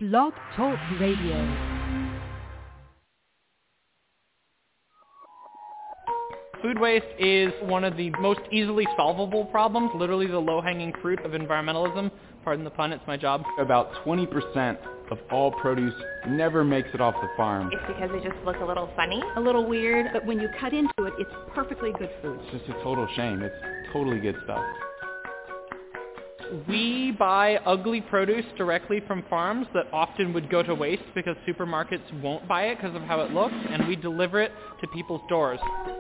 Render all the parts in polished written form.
Blog Talk Radio. Food waste is one of the most easily solvable problems, literally the low-hanging fruit of environmentalism. Pardon the pun, it's my job. About 20% of all produce never makes it off the farm. It's because they just look a little funny. A little weird, but when you cut into it, it's perfectly good food. It's just a total shame. It's totally good stuff. We buy ugly produce directly from farms that often would go to waste because supermarkets won't buy it because of how it looks, and we deliver it to people's doors.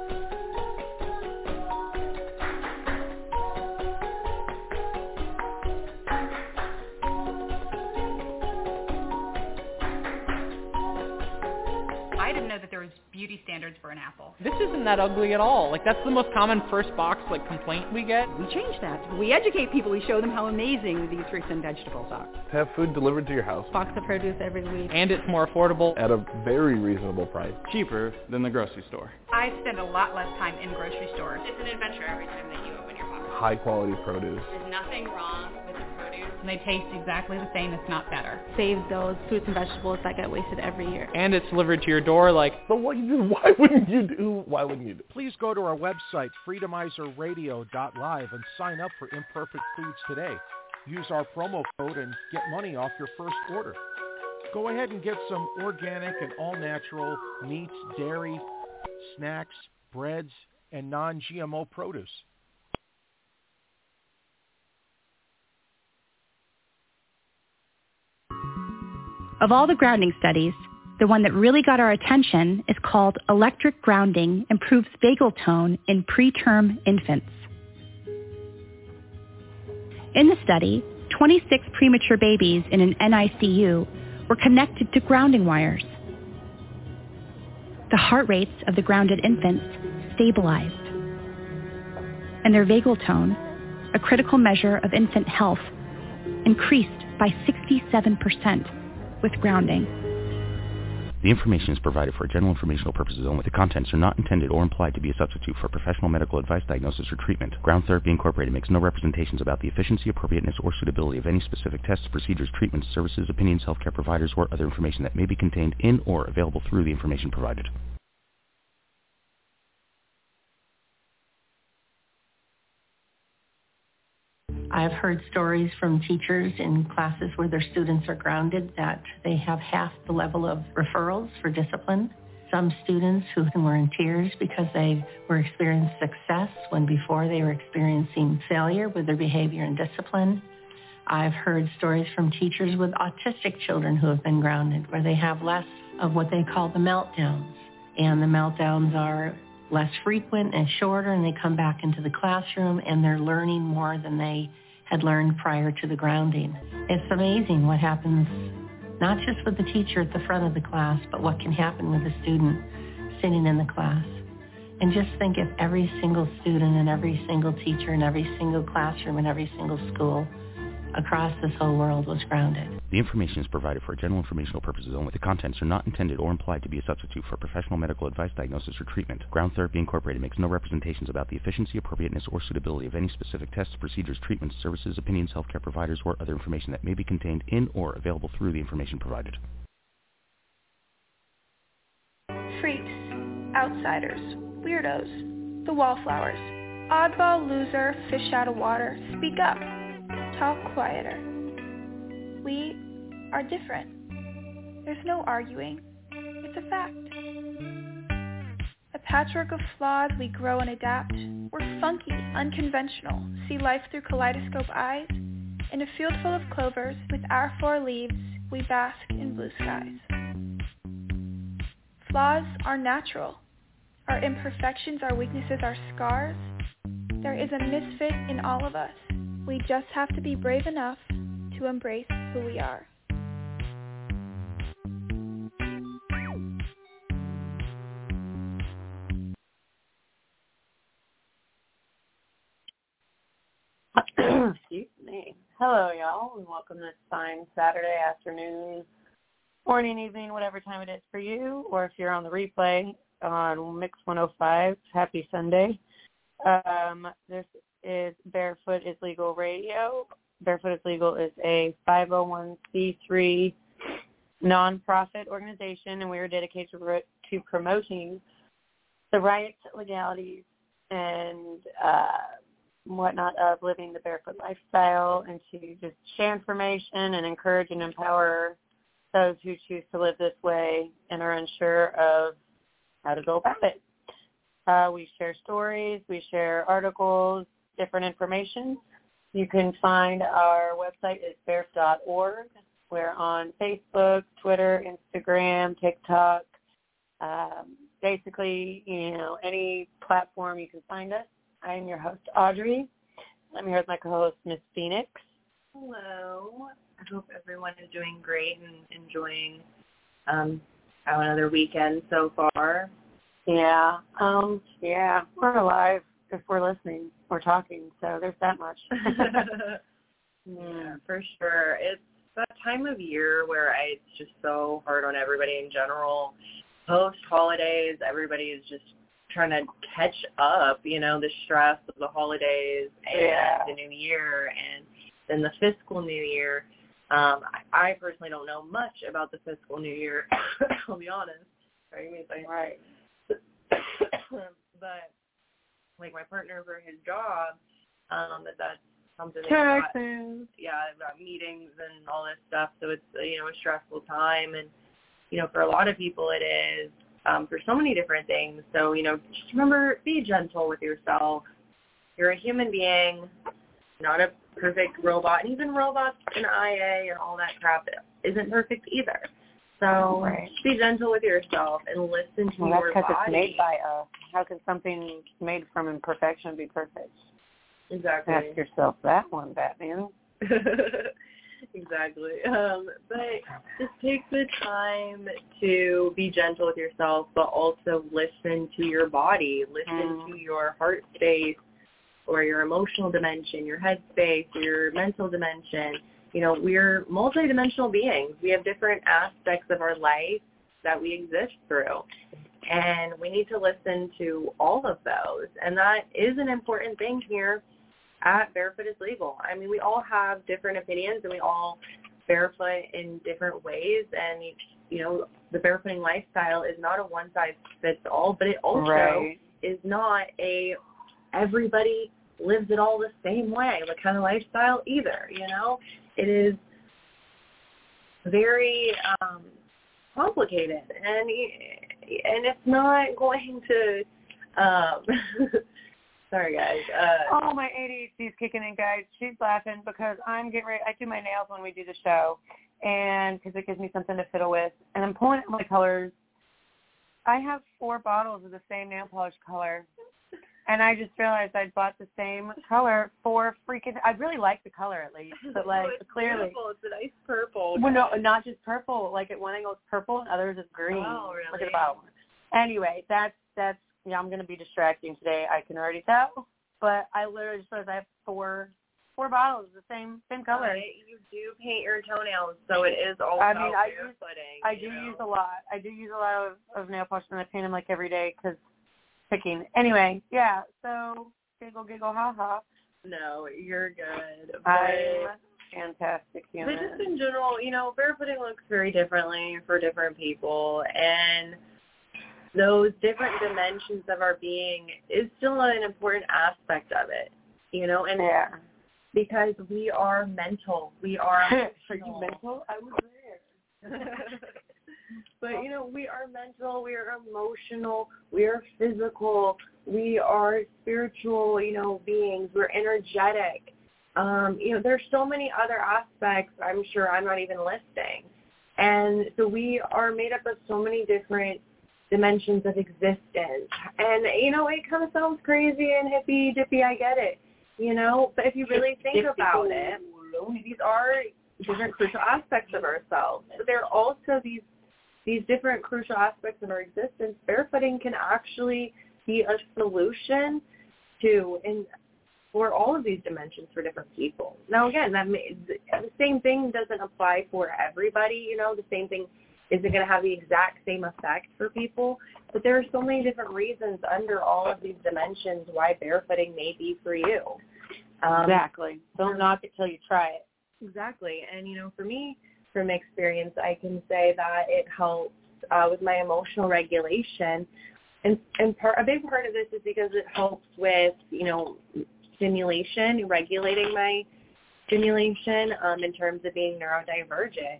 Beauty standards for an apple. This isn't that ugly at all. Like, that's the most common first box complaint we get. We change that. We educate people. We show them how amazing these fruits and vegetables are. Have food delivered to your house. Box of produce every week. And it's more affordable. At a very reasonable price. Cheaper than the grocery store. I spend a lot less time in grocery stores. It's an adventure every time that you open your box. High quality produce. There's nothing wrong with the produce. And they taste exactly the same, if not better. Save those fruits and vegetables that get wasted every year. And it's delivered to your door But why wouldn't you do? Please go to our website, freedomizerradio.live, and sign up for Imperfect Foods today. Use our promo code and get money off your first order. Go ahead and get some organic and all-natural meats, dairy, snacks, breads, and non-GMO produce. Of all the grounding studies, the one that really got our attention is called Electric Grounding Improves Vagal Tone in Preterm Infants. In the study, 26 premature babies in an NICU were connected to grounding wires. The heart rates of the grounded infants stabilized, and their vagal tone, a critical measure of infant health, increased by 67% with grounding. The information is provided for general informational purposes only. The contents are not intended or implied to be a substitute for professional medical advice, diagnosis, or treatment. Ground Therapy Incorporated makes no representations about the efficiency, appropriateness, or suitability of any specific tests, procedures, treatments, services, opinions, healthcare providers, or other information that may be contained in or available through the information provided. I've heard stories from teachers in classes where their students are grounded that they have half the level of referrals for discipline. Some students who were in tears because they were experiencing success when before they were experiencing failure with their behavior and discipline. I've heard stories from teachers with autistic children who have been grounded where they have less of what they call the meltdowns. And the meltdowns are less frequent and shorter, and they come back into the classroom and they're learning more than they had learned prior to the grounding. It's amazing what happens, not just with the teacher at the front of the class, but what can happen with the student sitting in the class. And just think if every single student and every single teacher and every single classroom and every single school across this whole world was grounded. The information is provided for general informational purposes only. The contents are not intended or implied to be a substitute for professional medical advice, diagnosis, or treatment. Ground Therapy Incorporated makes no representations about the efficiency, appropriateness, or suitability of any specific tests, procedures, treatments, services, opinions, healthcare providers, or other information that may be contained in or available through the information provided. Freaks, outsiders, weirdos, the wallflowers, oddball, loser, fish out of water, speak up. Talk quieter. We are different. There's no arguing. It's a fact. A patchwork of flaws, we grow and adapt. We're funky, unconventional, see life through kaleidoscope eyes. In a field full of clovers, with our 4 leaves, we bask in blue skies. Flaws are natural. Our imperfections, our weaknesses, our scars. There is a misfit in all of us. We just have to be brave enough to embrace who we are. Excuse me. Hello, y'all, and welcome this fine Saturday afternoon, morning, evening, whatever time it is for you, or if you're on the replay on Mix 105, happy Sunday. This is Barefoot is Legal Radio. Barefoot is Legal is a 501c3 nonprofit organization, and we are dedicated to promoting the rights, legalities, and whatnot of living the barefoot lifestyle, and to just share information and encourage and empower those who choose to live this way and are unsure of how to go about it. We share stories, we share articles, different information. You can find our website is barefoot.org. We're on Facebook, Twitter, Instagram, TikTok. Basically, any platform you can find us. I am your host, Audrey. I'm here with my co-host, Miss Phoenix. Hello. I hope everyone is doing great and enjoying another weekend so far. Yeah. We're alive if we're listening or talking, so there's that much. Yeah, for sure. It's that time of year where it's just so hard on everybody in general. Post-holidays, everybody is just trying to catch up, the stress of the holidays and the new year and then the fiscal new year. I personally don't know much about the fiscal new year, I'll be honest. Right. But, like, my partner for his job, that's something they've got meetings and all this stuff, so it's, a stressful time, and, for a lot of people it is, for so many different things. So, just remember, be gentle with yourself. You're a human being, not a perfect robot. And even robots in IA and all that crap isn't perfect either. So just be gentle with yourself and listen to your body. That's because it's made by us. How can something made from imperfection be perfect? Exactly. Ask yourself that one, Batman. Exactly. But just take the time to be gentle with yourself, but also listen to your body. Listen to your heart space or your emotional dimension, your head space, your mental dimension. We're multidimensional beings. We have different aspects of our life that we exist through. And we need to listen to all of those. And that is an important thing here at Barefoot is Legal. I mean, we all have different opinions and we all barefoot in different ways. And, the barefooting lifestyle is not a one-size-fits-all, but it also is not a everybody lives it all the same way, the kind of lifestyle either, It is very complicated, and it's not going to sorry, guys. My ADHD is kicking in, guys. She's laughing because I'm getting ready. I do my nails when we do the show, and because it gives me something to fiddle with. And I'm pulling out my colors. I have 4 bottles of the same nail polish color, and I just realized I'd bought the same color for freaking. I really like the color at least, but it's clearly beautiful. It's a nice purple. Well, no, not just purple. Like at one angle it's purple, and others it's green. Oh, really? Look at the bottom. Anyway, that's. Yeah, I'm going to be distracting today. I can already tell. But I literally just realized I have 4 bottles of the same color. Right. You do paint your toenails, so it is all about barefooting. I do use a lot. I do use a lot of nail polish, and I paint them like every day because picking. Anyway, yeah, so giggle, ha-ha. No, you're good. I'm fantastic human. But just in general, barefooting looks very differently for different people, and those different dimensions of our being is still an important aspect of it, and because we are mental. We are Are you mental? I was there. But, we are mental, we are emotional, we are physical, we are spiritual, beings, we're energetic. There's so many other aspects I'm sure I'm not even listing. And so we are made up of so many different dimensions of existence. And, it kind of sounds crazy and hippy-dippy, I get it, but if you really think about it, these are different crucial aspects of ourselves. But there are also these different crucial aspects of our existence. Barefooting can actually be a solution for all of these dimensions for different people. Now, again, the same thing doesn't apply for everybody, the same thing isn't going to have the exact same effect for people, but there are so many different reasons under all of these dimensions why barefooting may be for you. Exactly. Don't knock it till you try it. Exactly. And, for me, from experience, I can say that it helps with my emotional regulation. And a big part of this is because it helps with, stimulation, regulating my stimulation in terms of being neurodivergent.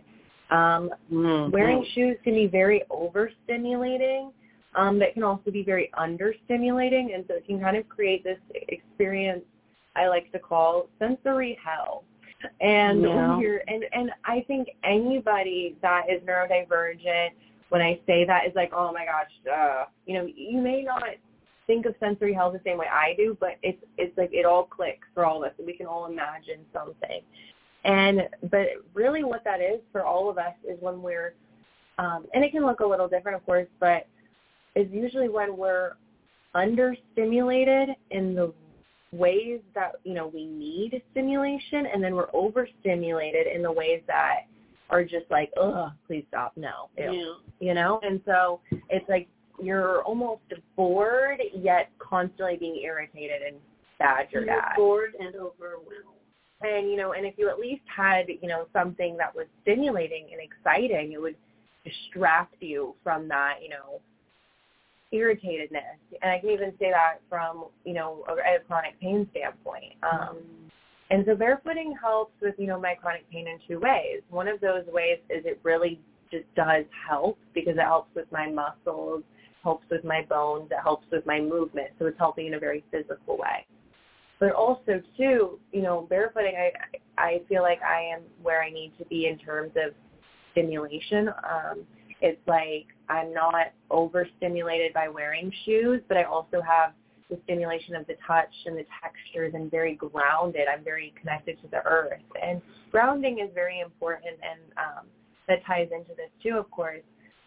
Wearing shoes can be very overstimulating, but can also be very understimulating, and so it can kind of create this experience I like to call sensory hell. And and I think anybody that is neurodivergent, when I say that, is like, oh my gosh, you may not think of sensory hell the same way I do, but it's like it all clicks for all of us, and we can all imagine something. But really what that is for all of us is when we're, and it can look a little different, of course, but it's usually when we're understimulated in the ways that, we need stimulation, and then we're overstimulated in the ways that are just like, ugh, please stop, no, and so it's like you're almost bored yet constantly being irritated and badgered at. Bored and overwhelmed. And, and if you at least had, something that was stimulating and exciting, it would distract you from that, irritatedness. And I can even say that from, a chronic pain standpoint. And so barefooting helps with, my chronic pain in two ways. One of those ways is it really just does help because it helps with my muscles, helps with my bones, it helps with my movement. So it's helping in a very physical way. But also, too, barefooting, I feel like I am where I need to be in terms of stimulation. It's like I'm not overstimulated by wearing shoes, but I also have the stimulation of the touch and the textures and very grounded. I'm very connected to the earth. And grounding is very important, and that ties into this, too, of course.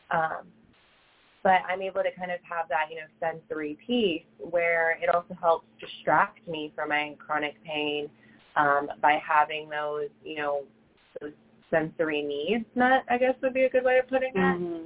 But I'm able to kind of have that, sensory piece where it also helps distract me from my chronic pain by having those, those sensory needs met, I guess would be a good way of putting it.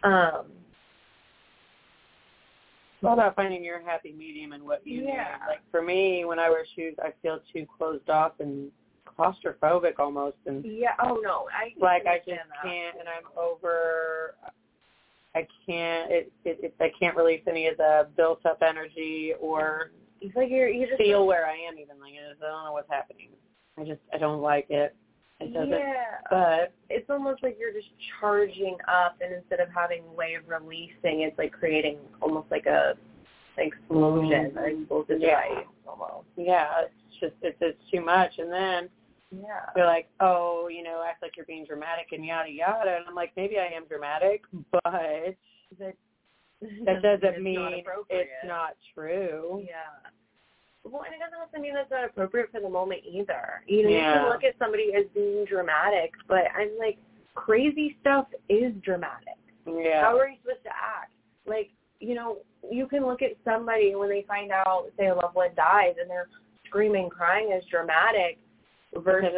It's all about finding your happy medium and what you need. Like for me, when I wear shoes, I feel too closed off and claustrophobic almost. And I just can't, and I'm over. I can't. I can't release any of the built-up energy, or it's like you just feel where I am. Even like I don't know what's happening. I don't like it. It doesn't. But it's almost like you're just charging up, and instead of having a way of releasing, it's like creating almost like a explosion or explosive device almost. Yeah, it's too much, and then. They're like, act like you're being dramatic and yada yada, and I'm like, maybe I am dramatic, but that doesn't mean it's not true. Well, and it doesn't also mean that's not appropriate for the moment either. You can look at somebody as being dramatic, but I'm like, crazy stuff is dramatic. How are you supposed to act? Like, you can look at somebody when they find out, say, a loved one dies, and they're screaming, crying as dramatic. Versus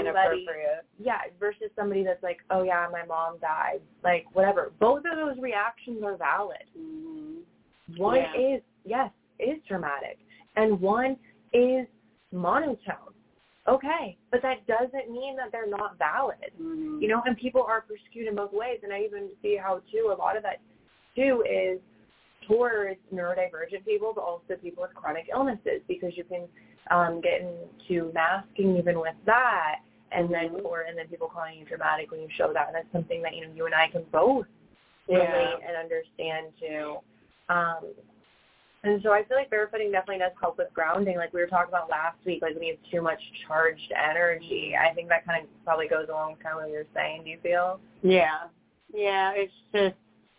somebody that's like, oh yeah, my mom died, like whatever. Both of those reactions are valid. One is dramatic, and one is monotone. Okay, but that doesn't mean that they're not valid. And people are persecuted in both ways, and I even see how too a lot of that too is towards neurodivergent people, but also people with chronic illnesses, because you can get into masking even with that, and then people calling you dramatic when you show that, and that's something that you and I can both relate and understand too. And so I feel like barefooting definitely does help with grounding, like we were talking about last week, like when you have too much charged energy. I think that kind of probably goes along with kind of what you're saying. Do you feel? Yeah, it's just,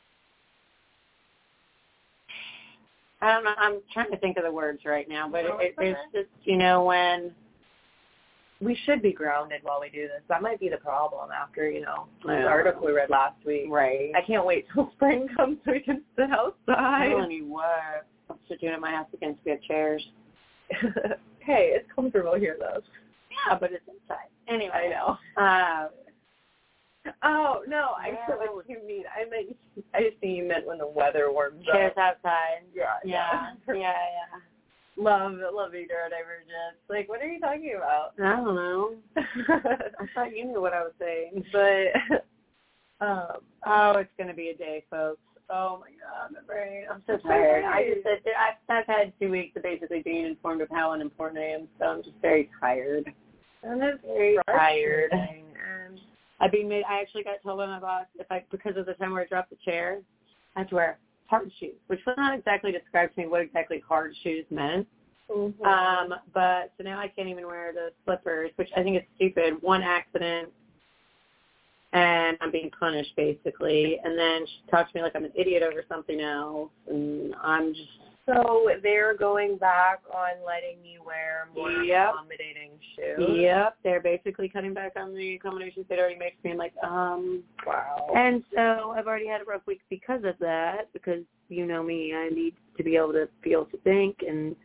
I don't know. I'm trying to think of the words right now, but it's just, when we should be grounded while we do this. That might be the problem after, the article we read last week. Right. I can't wait till spring comes so we can sit outside. I'm telling you what. I'm sitting in my house against we have chairs. Hey, it's comfortable here though. Yeah, but it's inside. Anyway. I know. Oh, no, I know what you mean. I just think you meant when the weather warms up. Chairs outside. Yeah. love being neurodivergent. Like, what are you talking about? I don't know. I thought you knew what I was saying. But, it's going to be a day, folks. Oh, my God, my brain. I'm so tired. I've had 2 weeks of basically being informed of how unimportant I am, so I'm just very tired. I'm just very tired. And I actually got told by my boss, because of the time where I dropped the chair, I have to wear hard shoes, which was not exactly described to me what exactly hard shoes meant. Mm-hmm. But so now I can't even wear the slippers, which I think is stupid. One accident, and I'm being punished basically. And then she talks to me like I'm an idiot over something else, and I'm just. So they're going back on letting you wear more accommodating shoes? Yep. They're basically cutting back on the accommodations they'd already made for me. I'm like, wow. And so I've already had a rough week because of that, because you know me, I need to be able to think, and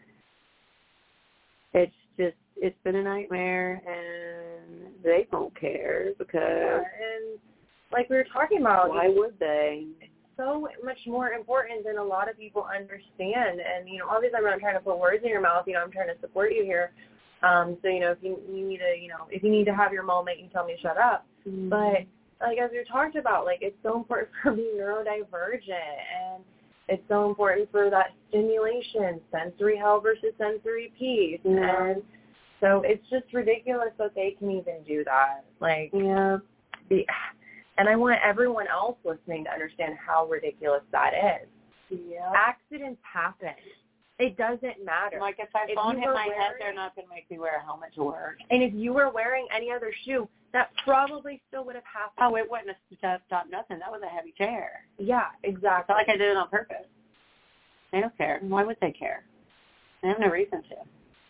it's been a nightmare, and they don't care because. And like we were talking about. Why would they? So much more important than a lot of people understand. And, obviously I'm not trying to put words in your mouth. I'm trying to support you here. So, if you need to, if you need to have your moment, you can tell me to shut up. Mm-hmm. But, like, as we talked about, like, it's so important for being neurodivergent. And it's so important for that stimulation, sensory hell versus sensory peace. Mm-hmm. And so it's just ridiculous that they can even do that. Like, and I want everyone else listening to understand how ridiculous that is. Yeah. Accidents happen. It doesn't matter. Like if my phone hit my head, they're not going to make me wear a helmet to work. And if you were wearing any other shoe, that probably still would have happened. Oh, it wouldn't have stopped nothing. That was a heavy chair. Yeah, exactly. It's not like I did it on purpose. They don't care. Why would they care? They have no reason to.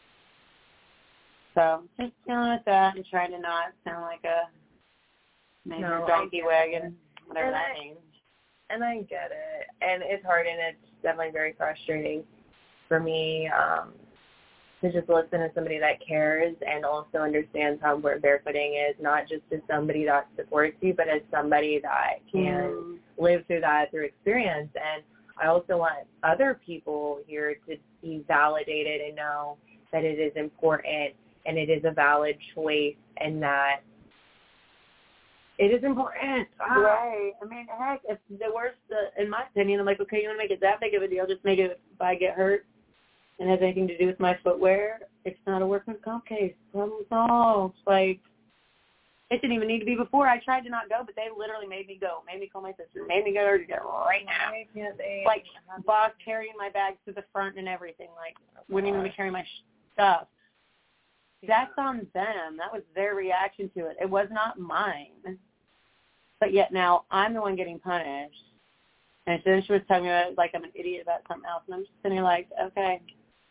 So just dealing with that and trying to not sound like a major donkey wagon, whatever that means. And I get it. And it's hard, and it's definitely very frustrating for me to just listen to somebody that cares and also understands how important barefooting is, not just as somebody that supports you, but as somebody that can live through that through experience. And I also want other people here to be validated and know that it is important and it is a valid choice and that it is important. Right. I mean, heck, it's the worst, in my opinion. I'm like, okay, you want to make it that big of a deal? Just make it if I get hurt and has anything to do with my footwear. It's not a workman's comp case. Problem solved. Like, it didn't even need to be before. I tried to not go, but they literally made me go. Made me call my sister. Made me go right now. Like, boss carrying my bags to the front and everything. Like, wouldn't even carry my stuff. That's on them. That was their reaction to it. It was not mine. But yet now I'm the one getting punished. And then she was telling me like I'm an idiot about something else. And I'm just sitting here like, okay,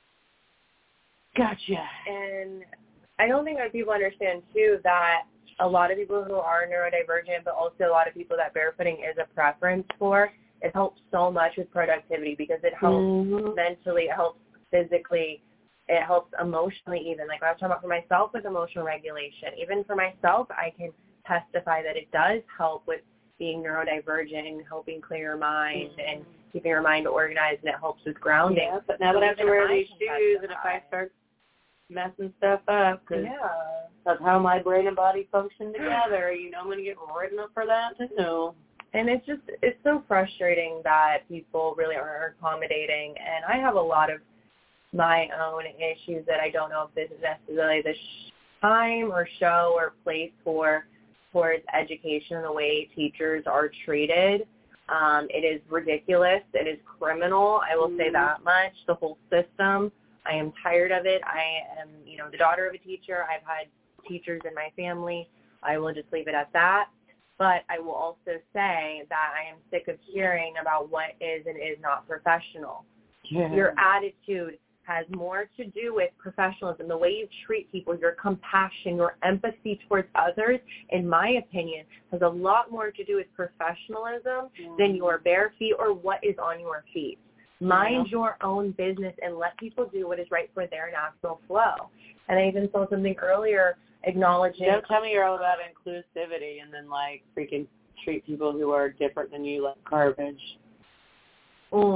gotcha. And I don't think that people understand, too, that a lot of people who are neurodivergent, but also a lot of people that barefooting is a preference for, it helps so much with productivity because it helps mentally, it helps physically, it helps emotionally even. Like I was talking about for myself with emotional regulation. Even for myself, I can testify that it does help with being neurodivergent and helping clear your mind and keeping your mind organized, and it helps with grounding. Yeah, but now that I have to wear these shoes, and if I start messing stuff up, because that's how my brain and body function together, I'm going to get written up for that too. And it's so frustrating that people really aren't accommodating. And I have a lot of my own issues that I don't know if this is necessarily the time or show or place towards education and the way teachers are treated. It is ridiculous. It is criminal. I will say that much. The whole system. I am tired of it. I am, the daughter of a teacher. I've had teachers in my family. I will just leave it at that. But I will also say that I am sick of hearing about what is and is not professional. Yeah. Your attitude has more to do with professionalism, the way you treat people, your compassion, your empathy towards others, in my opinion, has a lot more to do with professionalism than your bare feet or what is on your feet. Mind your own business and let people do what is right for their natural flow. And I even saw something earlier acknowledging... Don't tell me you're all about inclusivity and then, freaking treat people who are different than you like garbage.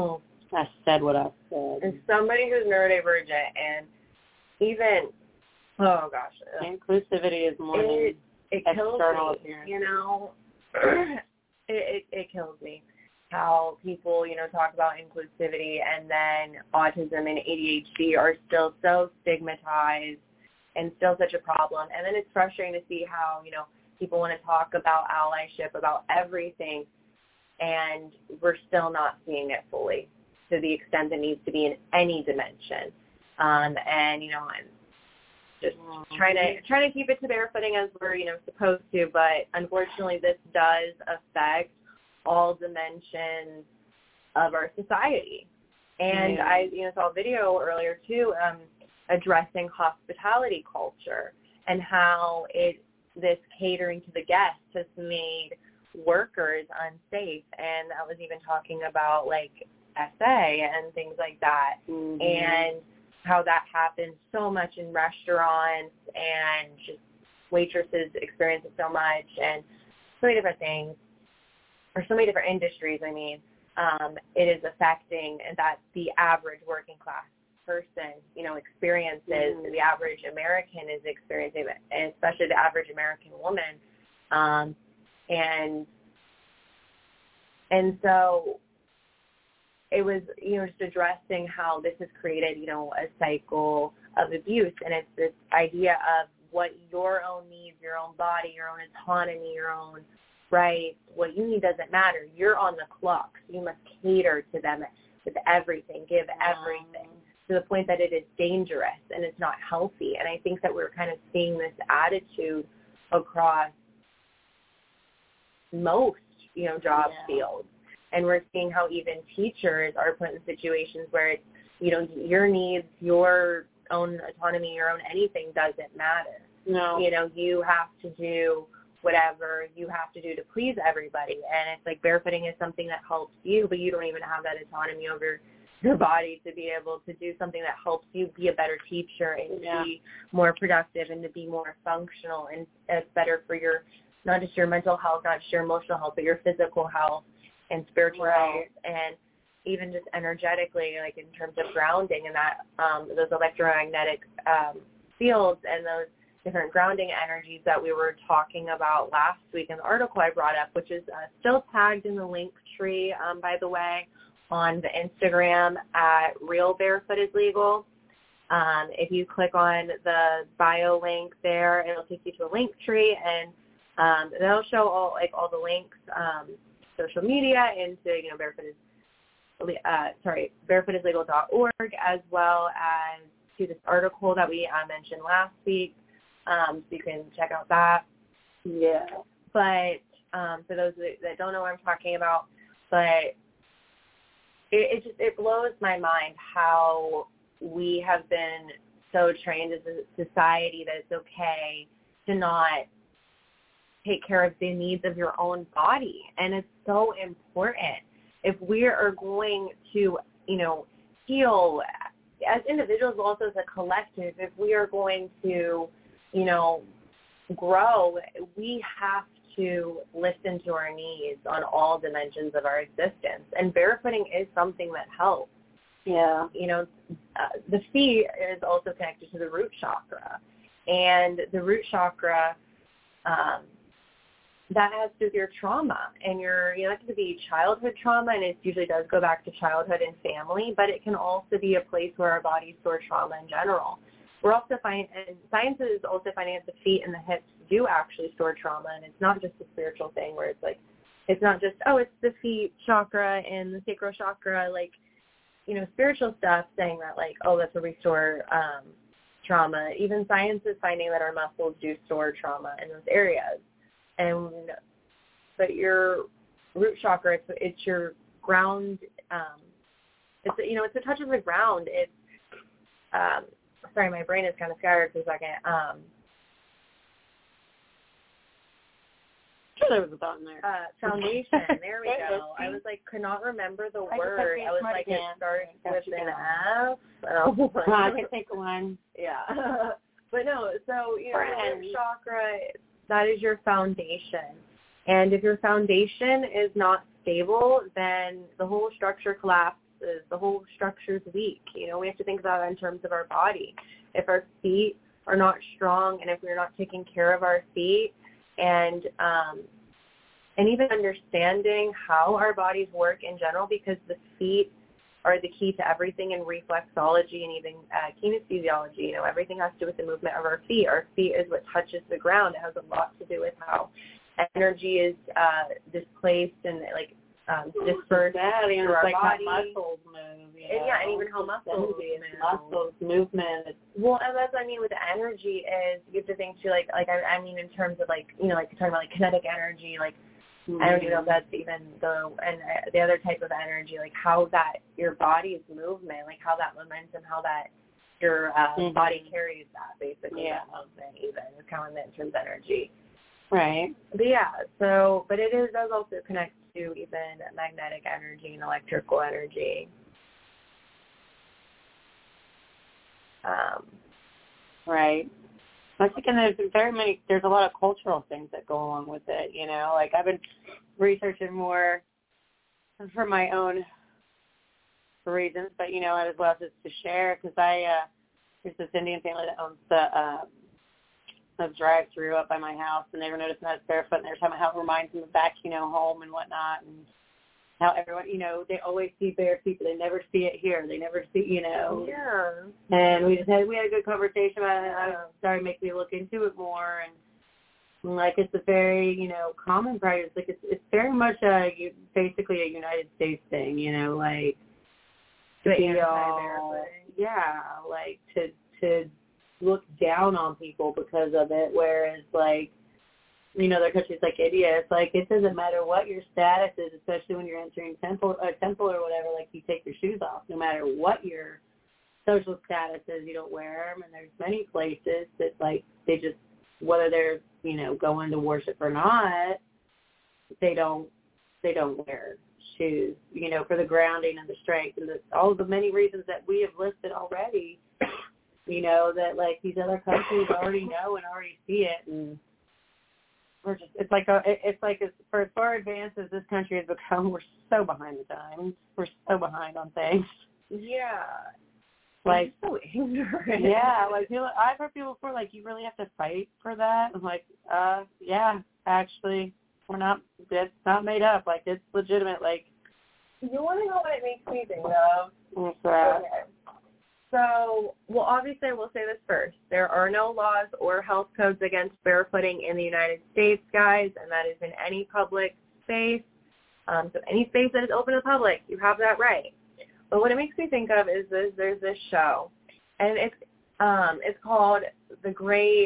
I said what I said. And somebody who's neurodivergent and even, oh gosh. Inclusivity is more than it kills external me, appearance. you know. it kills me how people, you know, talk about inclusivity and then autism and ADHD are still so stigmatized and still such a problem. And then it's frustrating to see how, you know, people want to talk about allyship, about everything, and we're still not seeing it fully to the extent that needs to be in any dimension. And, you know, I'm just trying to keep it to barefooting as we're, you know, supposed to, but unfortunately this does affect all dimensions of our society. And I, you know, saw a video earlier too, addressing hospitality culture and how this catering to the guests has made workers unsafe. And I was even talking about like SA and things like that, and how that happens so much in restaurants, and just waitresses experience it so much, and so many different things, or so many different industries, I mean, it is affecting, and that the average working class person, you know, experiences, the average American is experiencing it, and especially the average American woman. And so it was, you know, just addressing how this has created, you know, a cycle of abuse. And it's this idea of what your own needs, your own body, your own autonomy, your own rights, what you need doesn't matter. You're on the clock. So you must cater to them with everything, give everything, to the point that it is dangerous and it's not healthy. And I think that we're kind of seeing this attitude across most, you know, job fields. And we're seeing how even teachers are put in situations where it's, you know, your needs, your own autonomy, your own anything doesn't matter. No. You know, you have to do whatever you have to do to please everybody. And it's like barefooting is something that helps you, but you don't even have that autonomy over your body to be able to do something that helps you be a better teacher and be more productive and to be more functional. And it's better for your, not just your mental health, not just your emotional health, but your physical health and spiritual health, and even just energetically, like in terms of grounding and that those electromagnetic fields and those different grounding energies that we were talking about last week in the article I brought up, which is still tagged in the link tree, by the way, on the Instagram at Real Barefoot is Legal. If you click on the bio link there, it'll take you to a link tree, and they'll show all the links, social media into, you know, barefootislegal.org, as well as to this article that we mentioned last week. So you can check out that. Yeah. But for those that don't know what I'm talking about, but it blows my mind how we have been so trained as a society that it's okay to not take care of the needs of your own body. And it's so important. If we are going to, you know, heal as individuals, also as a collective, if we are going to, you know, grow, we have to listen to our needs on all dimensions of our existence. And barefooting is something that helps. Yeah. You know, the feet is also connected to the root chakra. And the root chakra, that has to do with your trauma and your, you know, it can be childhood trauma, and it usually does go back to childhood and family, but it can also be a place where our bodies store trauma in general. We're also and science is also finding that the feet and the hips do actually store trauma, and it's not just a spiritual thing where it's like, it's not just, oh, it's the feet chakra and the sacral chakra, like, you know, spiritual stuff saying that, like, oh, that's where we store trauma. Even science is finding that our muscles do store trauma in those areas. But your root chakra, it's your ground. It's, you know, it's a touch of the ground. It's sorry, my brain is kind of scattered for a second. Sure, there was a thought in there. Foundation. There we go. I was like, could not remember the word. I was like, it starts with an F. Oh, I can think of one. Yeah. But no, so, you know, root chakra, that is your foundation. And if your foundation is not stable, then the whole structure collapses muscles. The whole structure's weak. You know, we have to think about it in terms of our body. If our feet are not strong, and if we're not taking care of our feet, and even understanding how our bodies work in general, because the feet are the key to everything in reflexology and even kinesiology. You know, everything has to do with the movement of our feet. Our feet is what touches the ground. It has a lot to do with how energy is displaced and dispersed through our like body. how muscles move. And even how muscles move. Muscles movement. Well, and that's what I mean with the energy is you have to think too, I mean in terms of talking about kinetic energy, I don't even know if that's even the other type of energy, how that your body's movement, how that momentum, how that your body carries that, basically. Yeah. That movement even is kind of in terms of energy. Right. But yeah, so, but it does also connect to even magnetic energy and electrical energy. Right. I was thinking there's a lot of cultural things that go along with it, you know. I've been researching more for my own reasons, but, you know, as well as to share, because there's this Indian family that owns the drive-through up by my house, and they were noticing that it's barefoot, and they were talking about how it reminds them of back, you know, home and whatnot, and how everyone, you know, they always see bare feet, but they never see it here. They never see, you know. Yeah. And we had a good conversation about it. I started making me look into it more, and it's a very, you know, common practice. It's very much basically a United States thing, you know, to look down on people because of it, whereas you know, their country's like India. It's it doesn't matter what your status is, especially when you're entering a temple or whatever. You take your shoes off, no matter what your social status is. You don't wear them. And there's many places that they just, whether they're, you know, going to worship or not, they don't wear shoes. You know, for the grounding and the strength and all of the many reasons that we have listed already. You know, that these other countries already know and already see it, and we're just, it's for as far advanced as this country has become, we're so behind the times. We're so behind on things. Yeah. So ignorant. Yeah, I've heard people before, you really have to fight for that. I'm yeah, actually, it's not made up. It's legitimate. You want to know what it makes me think of? What's that? Okay. So, well, obviously, I will say this first. There are no laws or health codes against barefooting in the United States, guys, and that is in any public space. So any space that is open to the public, you have that right. But what it makes me think of is there's this show, and it's called The Great.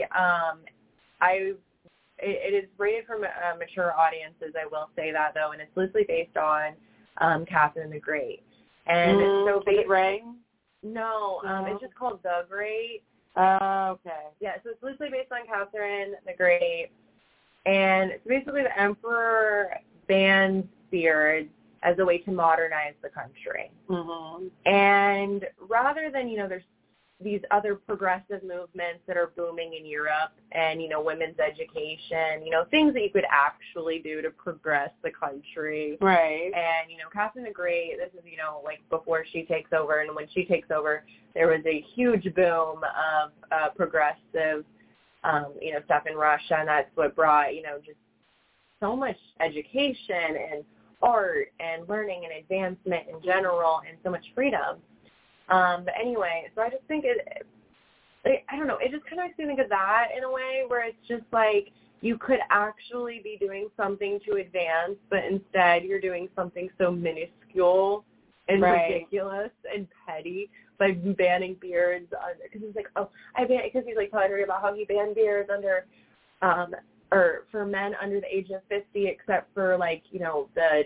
It is rated for mature audiences, I will say that, though, and it's loosely based on Catherine the Great. And so Ray? No, it's just called The Great. Okay. Yeah, so it's loosely based on Catherine the Great. And it's basically the emperor bans beards as a way to modernize the country. Mm-hmm. And rather than, you know, there's these other progressive movements that are booming in Europe and, you know, women's education, you know, things that you could actually do to progress the country. Right. And, you know, Catherine the Great, this is, you know, before she takes over. And when she takes over, there was a huge boom of progressive, you know, stuff in Russia. And that's what brought, you know, just so much education and art and learning and advancement in general and so much freedom. But anyway, so I just think I don't know, it just kind of makes me think of that in a way where it's just you could actually be doing something to advance, but instead you're doing something so minuscule and ridiculous and petty by banning beards because he's because he's telling her about how he banned beards under, or for men under the age of 50, except for you know, the,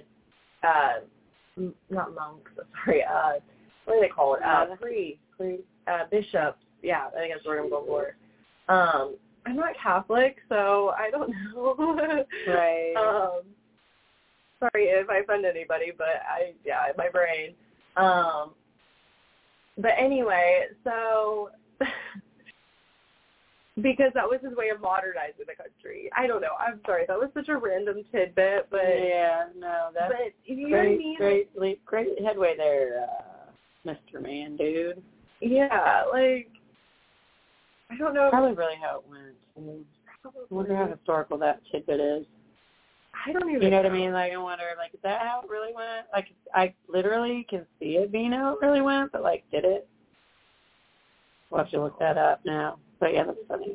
not monks, sorry, what do they call it? Priests, bishops. Yeah, I think that's the word I'm going for. I'm not Catholic, so I don't know. Right. Sorry if I offend anybody, but my brain. But anyway, so because that was his way of modernizing the country. I don't know. I'm sorry. That was such a random tidbit, but yeah, no, that's but you Great headway there, Mr. Man, dude. Yeah, like, I don't know. Probably really how it went. I wonder how historical that tidbit is. I don't even know what I mean? Like, I wonder, like, is that how it really went? Like, I literally can see it being how it really went, but, like, did it? We'll have to look that up now. But, yeah, that's funny.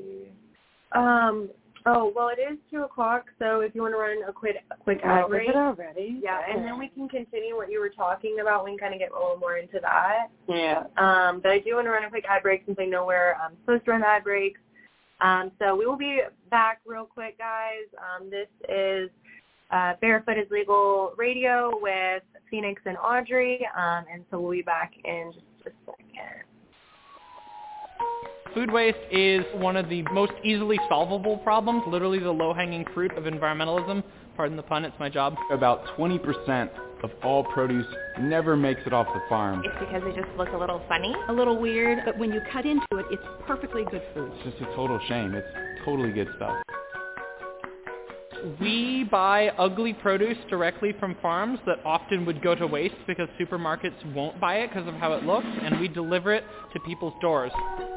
Oh, well, it is 2 o'clock, so if you want to run a quick ad break. Is it already? Yeah, Okay. and then we can continue what you were talking about. We can kind of get a little more into that. Yeah. But I do want to run a quick ad break since I know we're supposed to run ad breaks. So we will be back real quick, guys. This is Barefoot is Legal Radio with Phoenix and Audrey, and so we'll be back in just a second. Food waste is one of the most easily solvable problems, literally the low-hanging fruit of environmentalism. Pardon the pun, it's my job. About 20% of all produce never makes it off the farm. It's because they just look a little funny. A little weird, but when you cut into it, it's perfectly good food. It's just a total shame. It's totally good stuff. We buy ugly produce directly from farms that often would go to waste because supermarkets won't buy it because of how it looks, and we deliver it to people's doors.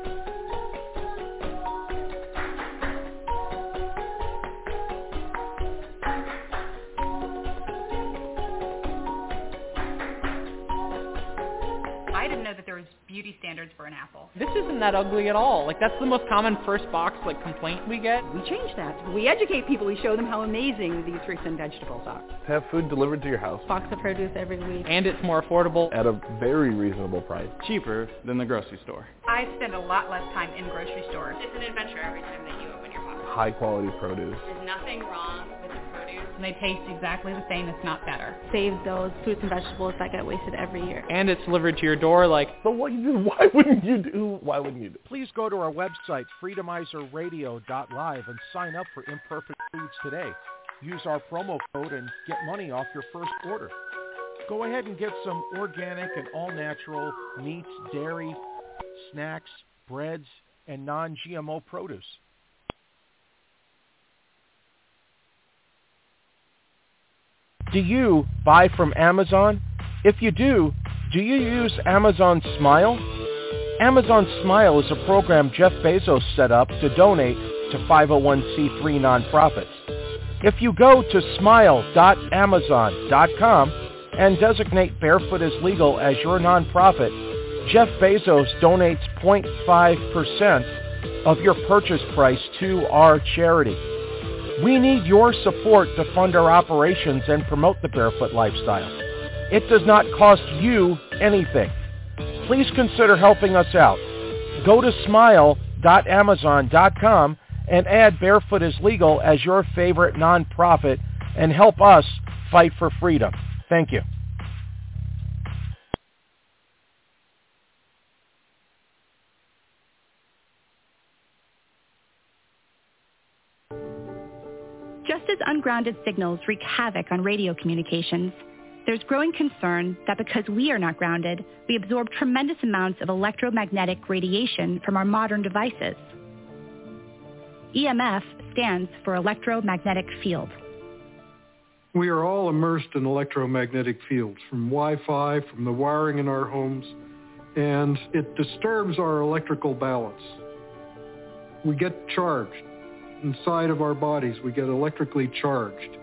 I didn't know that there was beauty standards for an apple. This isn't that ugly at all. Like, that's the most common first box, like, complaint we get. We change that. We educate people. We show them how amazing these fruits and vegetables are. Have food delivered to your house. Box of produce every week. And it's more affordable. At a very reasonable price. Cheaper than the grocery store. I spend a lot less time in grocery stores. It's an adventure every time that you open your box. High quality produce. There's nothing wrong with the produce. And they taste exactly the same, if not better. Save those fruits and vegetables that get wasted every year. And it's delivered to your door, like... But why wouldn't you do? Please go to our website, freedomizerradio.live, and sign up for Imperfect Foods today. Use our promo code and get money off your first order. Go ahead and get some organic and all-natural meats, dairy, snacks, breads, and non-GMO produce. Do you buy from Amazon? If you do you use Amazon Smile? Amazon Smile is a program Jeff Bezos set up to donate to 501c3 nonprofits. If you go to smile.amazon.com and designate Barefoot is Legal as your nonprofit, Jeff Bezos donates 0.5% of your purchase price to our charity. We need your support to fund our operations and promote the barefoot lifestyle. It does not cost you anything. Please consider helping us out. Go to smile.amazon.com and add Barefoot is Legal as your favorite nonprofit and help us fight for freedom. Thank you. Just as ungrounded signals wreak havoc on radio communications, there's growing concern that because we are not grounded, we absorb tremendous amounts of electromagnetic radiation from our modern devices. EMF stands for electromagnetic field. We are all immersed in electromagnetic fields, from Wi-Fi, from the wiring in our homes, and it disturbs our electrical balance. We get charged. Inside of our bodies, we get electrically charged.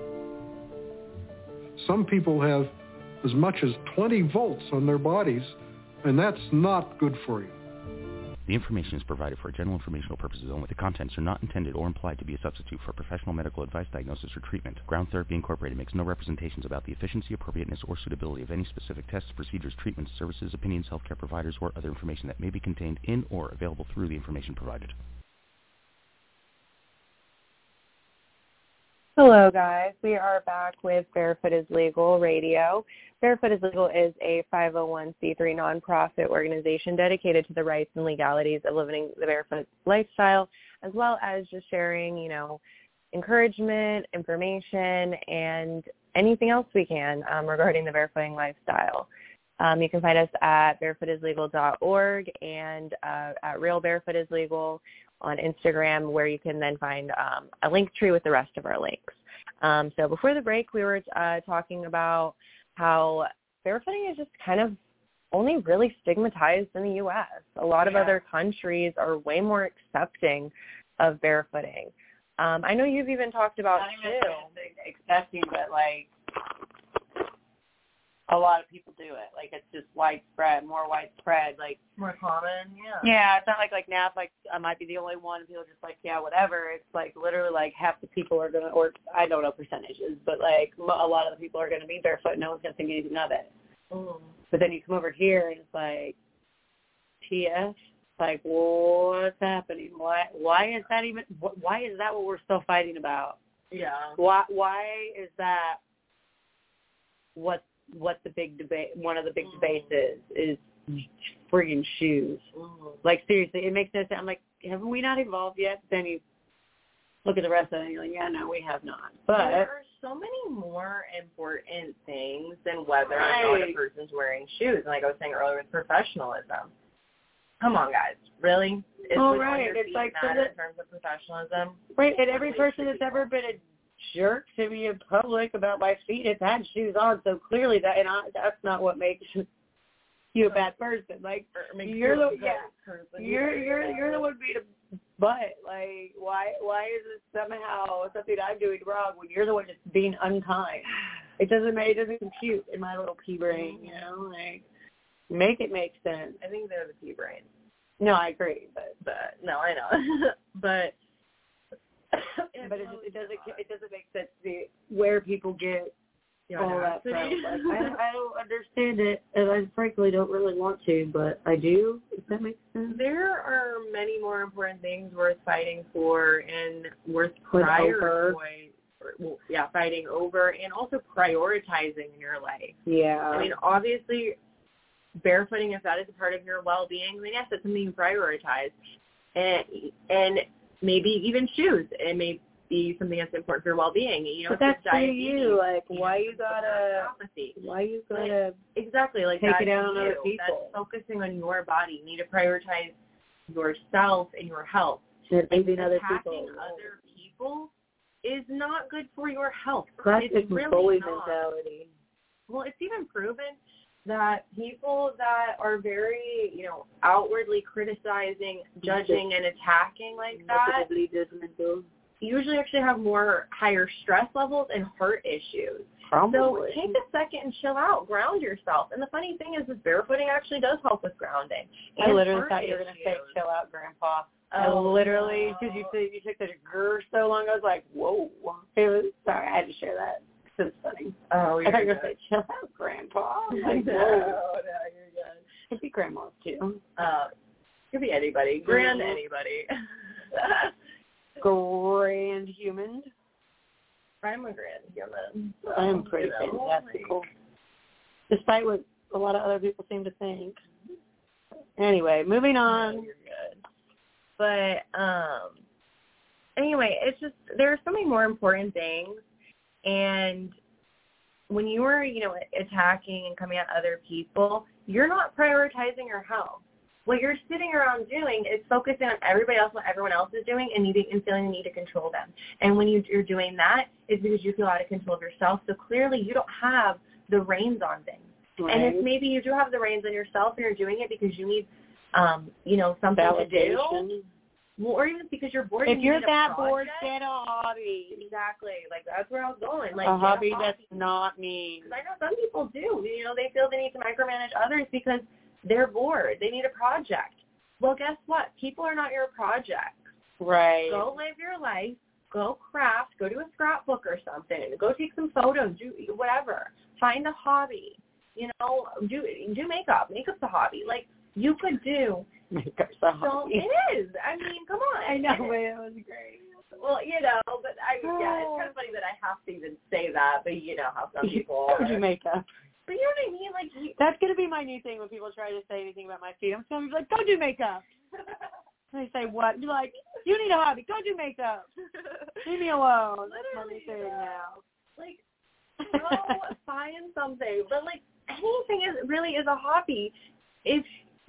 Some people have as much as 20 volts on their bodies, and that's not good for you. The information is provided for general informational purposes only. The contents are not intended or implied to be a substitute for professional medical advice, diagnosis, or treatment. Ground Therapy Incorporated makes no representations about the efficiency, appropriateness, or suitability of any specific tests, procedures, treatments, services, opinions, healthcare providers, or other information that may be contained in or available through the information provided. Hello, guys. We are back with Barefoot is Legal Radio. Barefoot is Legal is a 501c3 nonprofit organization dedicated to the rights and legalities of living the barefoot lifestyle, as well as just sharing, encouragement, information, and anything else we can regarding the barefooting lifestyle. You can find us at barefootislegal.org and at Real Barefoot is Legal on Instagram, where you can then find a link tree with the rest of our links. So before the break, we were talking about how barefooting is just kind of only really stigmatized in the U.S. A lot of other countries are way more accepting of barefooting. I know you've even talked about accepting, but like a lot of people do it. Like it's just more widespread, like more common. Yeah, it's not like now it's like I might be the only one. People are just like, yeah, whatever. It's like literally like half the people are gonna, or I don't know percentages, but like a lot of the people are gonna be barefoot. No one's gonna think anything of it. But then you come over here and it's like, TF, like what's happening? Why is that even? Why is that what we're still fighting about? Yeah. Why is that? What the big debate? One of the big debates is friggin' shoes. Like seriously, it makes no sense. I'm like, haven't we not evolved yet? Then you look at the rest of it and you're like, yeah, no, we have not. But there are so many more important things than whether or not a person's wearing shoes. And like I was saying earlier with professionalism. Come on, guys. Really? It's like in terms of professionalism. Right, and every person that's ever been a jerk to me in public about my feet has had shoes on, so clearly that's not what makes you a bad person. Like you're the you're the one being a butt. Like why is this somehow something I'm doing wrong when you're the one just being unkind? It doesn't compute in my little pea brain, you know, like make it make sense. I think they're the pea brain. No, I agree, but no, I know. but it doesn't make sense to where people get all that stuff. Like, I don't understand it, and I frankly don't really want to, but I do. If that makes sense. There are many more important things worth fighting for and worth fighting over, and also prioritizing in your life. Yeah. I mean, obviously, barefooting, if that is a part of your well-being, then yes, that's something you prioritize, and maybe even shoes. It may be something that's important for your well-being. You know, but that's for you. Like, why you gotta exactly like take it out on other people? That's focusing on your body. You need to prioritize yourself and your health. And leaving other people is not good for your health. Classic it's really bully not. mentality. Well, it's even proven that people that are very, outwardly criticizing, judging, and attacking like that usually actually have higher stress levels and heart issues. Probably. So take a second and chill out, ground yourself. And the funny thing is barefooting actually does help with grounding. I literally thought you were going to say chill out, Grandpa. I literally, because you took the grr so long, I was like, whoa. Sorry, I had to share that. It's funny. Oh, I thought you were going to say, chill out, Grandpa. Like, no, you're good. It could be grandmas, too. Could be anybody. Grand anybody. Grand human. I'm a grand human. I'm pretty fantastical. Despite what a lot of other people seem to think. Anyway, moving on. You're good. But, anyway, it's just, there are so many more important things. And when you are, attacking and coming at other people, you're not prioritizing your health. What you're sitting around doing is focusing on everybody else, what everyone else is doing, and feeling the need to control them. And when you're doing that, it's because you feel out of control of yourself. So clearly you don't have the reins on things. Right. And if maybe you do have the reins on yourself and you're doing it because you need, something to do. Well, or even because you're bored. If you're that bored, get a hobby. Exactly. Like, that's where I was going. Like, a hobby that's not me. Because I know some people do. They feel they need to micromanage others because they're bored. They need a project. Well, guess what? People are not your projects. Right. Go live your life. Go craft. Go do a scrapbook or something. Go take some photos. Do whatever. Find a hobby. Do makeup. Makeup's a hobby. Like, you could do. Makeup's a hobby. It is. I mean, come on. I know, but it was great. Well, but it's kind of funny that I have to even say that, but you know how some people Go do makeup. But you know what I mean? Like, that's going to be my new thing when people try to say anything about my feet. I'm going to be like, go do makeup. And they say, what? You're like, you need a hobby. Go do makeup. Leave me alone. That's my new thing now. Like, find something. But, like, anything really is a hobby if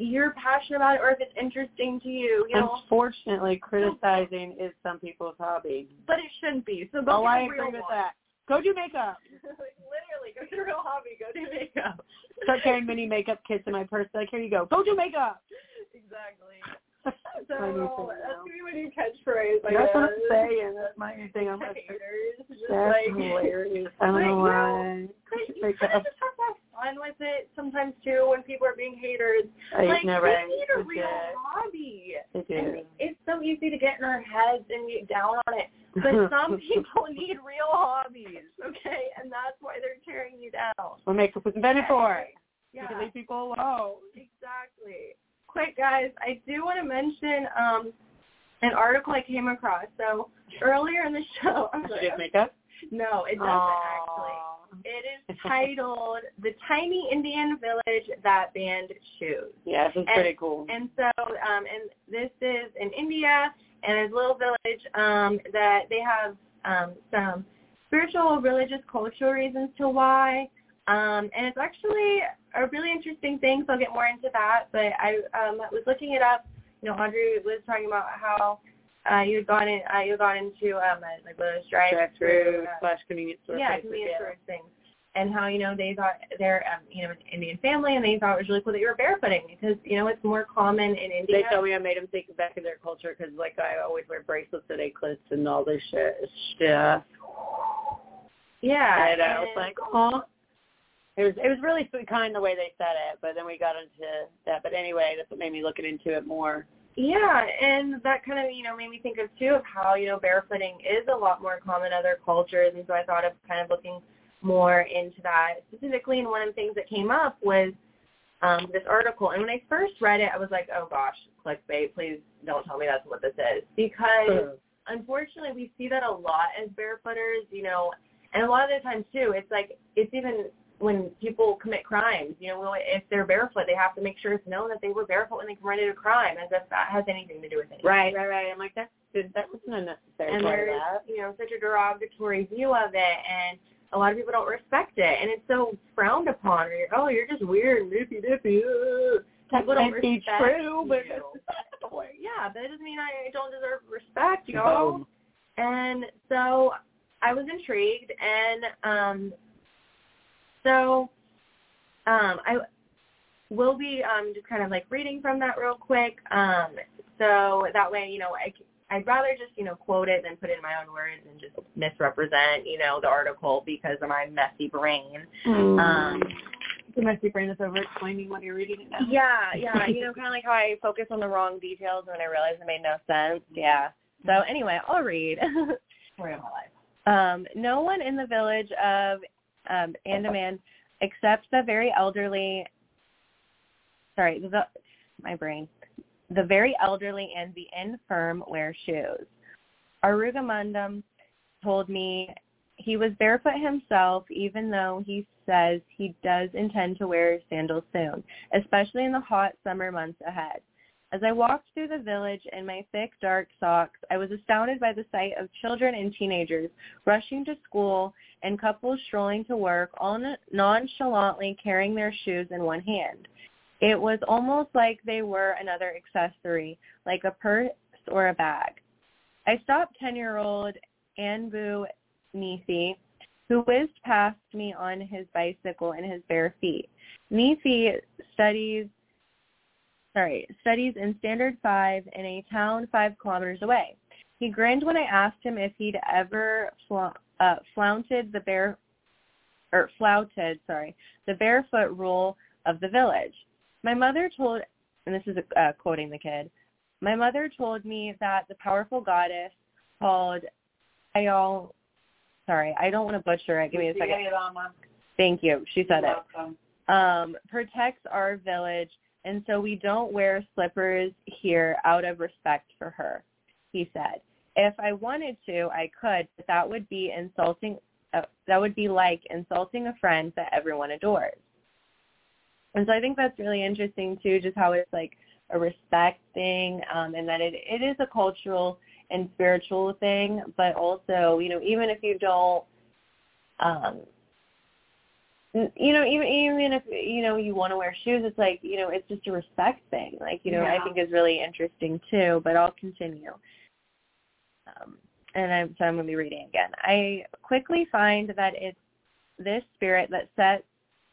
you're passionate about it or if it's interesting to you, you know. Unfortunately, criticizing is some people's hobby. But it shouldn't be. So go I get a real agree with one. that. Go do makeup. Literally, go get a real hobby. Go do makeup. Start carrying mini makeup kits in my purse. Like, here you go. Go do makeup. Exactly. That's So my new that's thing now. going to be my new catchpage. That's what I'm saying. That's my new thing. I'm like, that's hilarious. I don't know why. You kind of just have to have fun with it sometimes too when people are being haters. They need a real hobby. They do. And it's so easy to get in our heads and get down on it. But some people need real hobbies, okay? And that's why they're tearing you down. What makeup was invented for? Yeah. You can leave people alone. Exactly. Quick, guys, I do want to mention an article I came across. So earlier in the show, Does she have makeup? No, it doesn't actually. It is titled "The Tiny Indian Village That Banned Shoes." Yeah, this is pretty cool. And so, and this is in India, and it's a little village that they have some spiritual, religious, cultural reasons to why. And it's actually a really interesting thing, so I'll get more into that. But I was looking it up. You know, Audrey was talking about how you had gone into like the drive-through / convenience store. Yeah, convenience store things. And how, you know, they thought they're, you know, an Indian family, and they thought it was really cool that you were barefooting because, you know, it's more common in India. They told me I made them think back in their culture because, like, I always wear bracelets and anklets and all this shit. Yeah. And I was like, oh. It was really sweet, kind the way they said it, but then we got into that. But anyway, that's what made me looking into it more. Yeah, and that kind of, you know, made me think of, too, of how, you know, barefooting is a lot more common in other cultures, and so I thought of kind of looking more into that specifically, and one of the things that came up was this article. And when I first read it, I was like, oh, gosh, clickbait, please don't tell me that's what this is. Because, unfortunately, we see that a lot as barefooters, you know, and a lot of the times, too, it's like, it's even when people commit crimes, you know, if they're barefoot, they have to make sure it's known that they were barefoot when they committed a crime, as if that has anything to do with it. Right. I'm like, that wasn't a necessary and part there's, of that. you know, such a derogatory view of it, and a lot of people don't respect it, and it's so frowned upon. Or you're just weird, nippy. People don't respect true, but you. Yeah, but it doesn't mean I don't deserve respect, you know? And so I was intrigued, and I will be just kind of like reading from that real quick. So that way, you know, I'd rather just, you know, quote it than put it in my own words and just misrepresent, you know, the article because of my messy brain. The messy brain is over explaining what you're reading it now. Yeah, you know, kind of like how I focus on the wrong details when I realized it made no sense. Yeah. So anyway, I'll read. Story of my life. No one in the village of Andaman except the very elderly, the very elderly and the infirm wear shoes. Arugamundam told me he was barefoot himself, even though he says he does intend to wear sandals soon, especially in the hot summer months ahead. As I walked through the village in my thick, dark socks, I was astounded by the sight of children and teenagers rushing to school and couples strolling to work, all nonchalantly carrying their shoes in one hand. It was almost like they were another accessory, like a purse or a bag. I stopped 10-year-old Anbu Nithi, who whizzed past me on his bicycle in his bare feet. Nithi studies in Standard 5 in a town 5 kilometers away. He grinned when I asked him if he'd ever flouted the barefoot rule of the village. My mother told, and this is quoting the kid, my mother told me that the powerful goddess called I don't want to butcher it. Give me a second. Thank you. She said it. Protects our village, and so we don't wear slippers here out of respect for her, he said. If I wanted to, I could, but that would be insulting. That would be like insulting a friend that everyone adores. And so I think that's really interesting too, just how it's like a respect thing, and that it is a cultural and spiritual thing, but also, you know, even if you don't you know, even if, you know, you want to wear shoes, it's like, you know, it's just a respect thing. Like, you know, I think is really interesting too, but I'll continue. I'm going to be reading again. I quickly find that it's this spirit that sets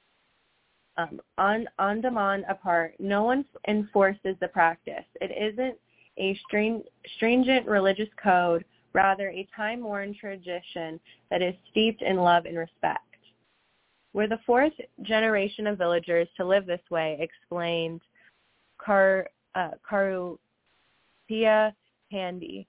Andaman apart. No one enforces the practice. It isn't a stringent religious code, rather a time-worn tradition that is steeped in love and respect. We're the fourth generation of villagers to live this way, explained Karupia Pandey,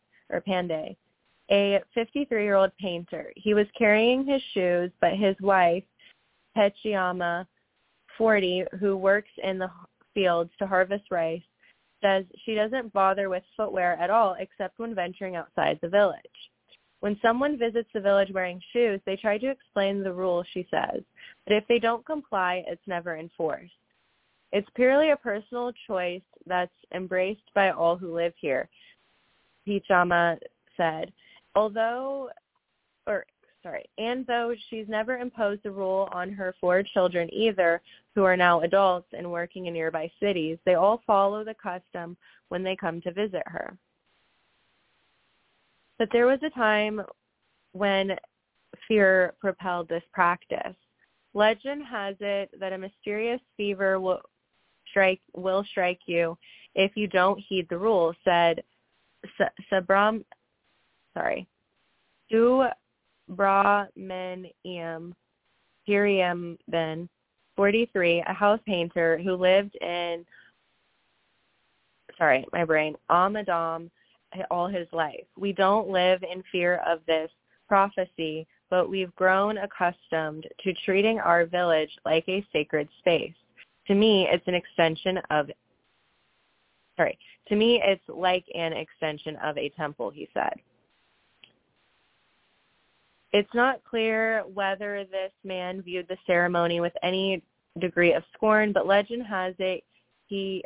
a 53-year-old painter. He was carrying his shoes, but his wife, Pechiyama, 40, who works in the fields to harvest rice, says she doesn't bother with footwear at all except when venturing outside the village. When someone visits the village wearing shoes, they try to explain the rule, she says, but if they don't comply, it's never enforced. It's purely a personal choice that's embraced by all who live here, Pichama said. And though she's never imposed the rule on her 4 children either, who are now adults and working in nearby cities, they all follow the custom when they come to visit her. But there was a time when fear propelled this practice. Legend has it that a mysterious fever will strike you if you don't heed the rules, said Subramaniam, 43, a house painter who lived in Amadam all his life. We don't live in fear of this prophecy, but we've grown accustomed to treating our village like a sacred space. To me, it's like an extension of a temple, he said. It's not clear whether this man viewed the ceremony with any degree of scorn, but legend has it I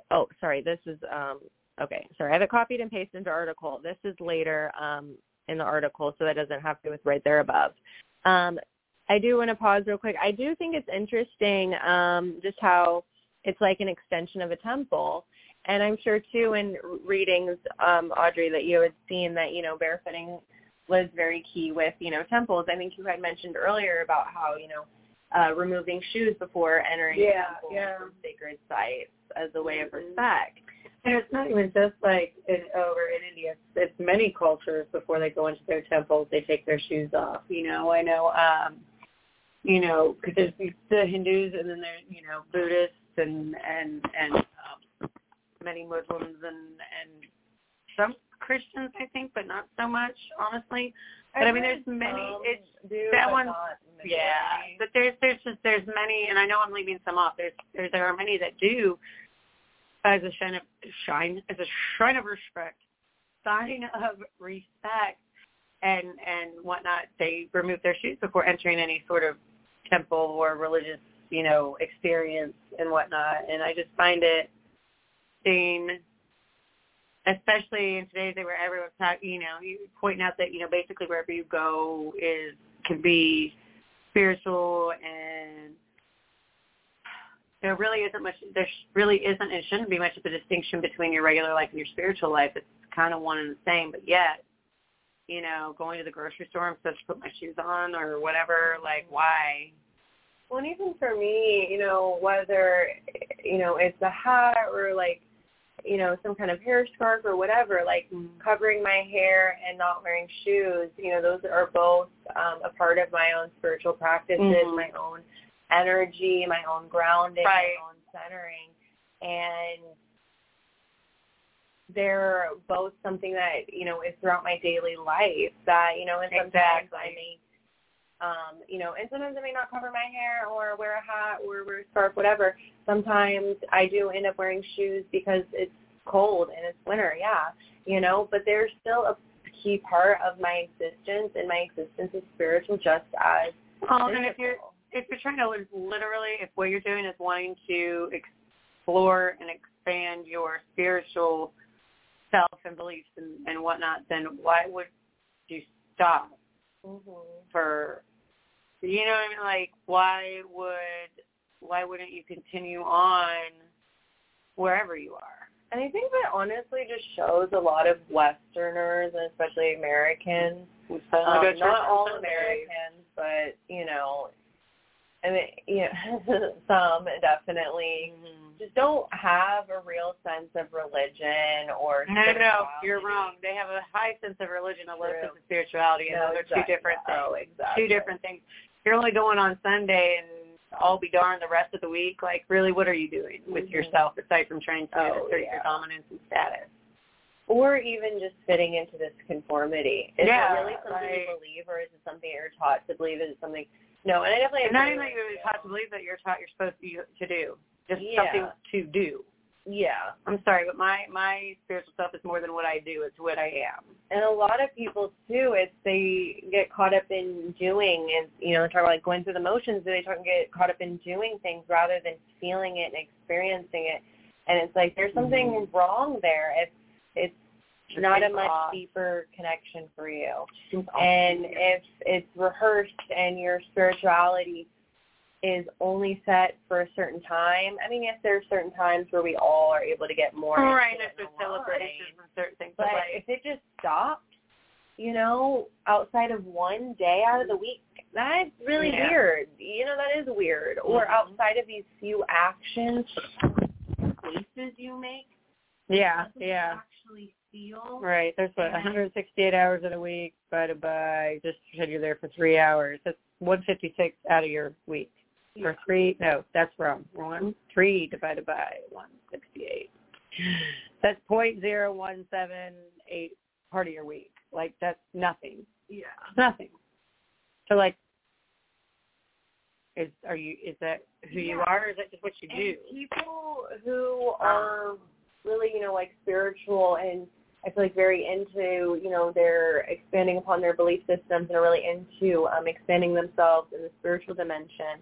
have it copied and pasted into article. This is later in the article, so that doesn't have to do with right there above. I do want to pause real quick. I do think it's interesting just how it's like an extension of a temple. And I'm sure, too, in readings, Audrey, that you had seen that, you know, barefooting was very key with, you know, temples. I think you had mentioned earlier about how, you know, removing shoes before entering temples from sacred sites as a way of respect. And it's not even just like over in India. It's many cultures before they go into their temples, they take their shoes off. You know, I know, you know, because there's the Hindus and then there's, you know, Buddhists and many Muslims and some Christians, I think, but not so much, honestly. But I mean, there's many. But there's many, and I know I'm leaving some off. There are many that do, as a shrine of respect, and whatnot. They remove their shoes before entering any sort of temple or religious, you know, experience and whatnot. And I just find it seeing, especially in today's day where everyone's talking, you know, you pointing out that, you know, basically wherever you go can be spiritual, and there really isn't and shouldn't be much of a distinction between your regular life and your spiritual life. It's kind of one and the same, but yet, you know, going to the grocery store, I'm supposed to put my shoes on or whatever, like, why? Well, and even for me, you know, whether, you know, it's a hat or like, you know, some kind of hair scarf or whatever, like covering my hair and not wearing shoes, you know, those are both a part of my own spiritual practices, my own energy, my own grounding, my own centering. And they're both something that, you know, is throughout my daily life that, you know, and sometimes I may, you know, and sometimes I may not cover my hair or wear a hat or wear a scarf, whatever. Sometimes I do end up wearing shoes because it's cold and it's winter, you know, but they're still a key part of my existence, and my existence is spiritual just as physical. And if you're trying to literally, if what you're doing is wanting to explore and expand your spiritual self and beliefs and whatnot, then why would you stop for You know what I mean? Like, why wouldn't you continue on wherever you are? And I think that honestly just shows a lot of Westerners, and especially Americans, not all Americans, but, you know, I mean, you know, some definitely just don't have a real sense of religion or spirituality. No, you're wrong. They have a high sense of religion, a low sense of spirituality, and those are two different things. Oh, exactly. Two different things. You're only going on Sunday and I'll be darned the rest of the week. Like, really, what are you doing with yourself aside from trying to assert your dominance and status? Or even just fitting into this conformity. Is it really something you believe, or is it something you're taught to believe? Is it something? No, and I definitely not even that you're taught to believe, that you're supposed to do. Just something to do. Yeah. I'm sorry, but my spiritual stuff is more than what I do. It's what I am. And a lot of people, too, they get caught up in doing, and, you know, they talk about, like, going through the motions, they get caught up in doing things rather than feeling it and experiencing it. And it's like, there's something wrong there if it's not a much deeper connection for you. And if it's rehearsed and your spirituality is only set for a certain time. I mean, yes, there are certain times where we all are able to get more. Right, if there's celebrations and certain things. But if it just stopped, you know, outside of one day out of the week, that's really weird. You know, that is weird. Or outside of these few actions, choices you make. Yeah. Actually feel. Right. There's 168 hours in a week divided by, just said you're there for 3 hours. That's 156 out of your week. Or 3, no, that's wrong. 3 divided by 168. That's 0.0178 part of your week. Like, that's nothing. Yeah. Nothing. So, like, is that who you are, or is that just what you do? People who are really, you know, like, spiritual and I feel like very into, you know, they're expanding upon their belief systems and are really into expanding themselves in the spiritual dimension.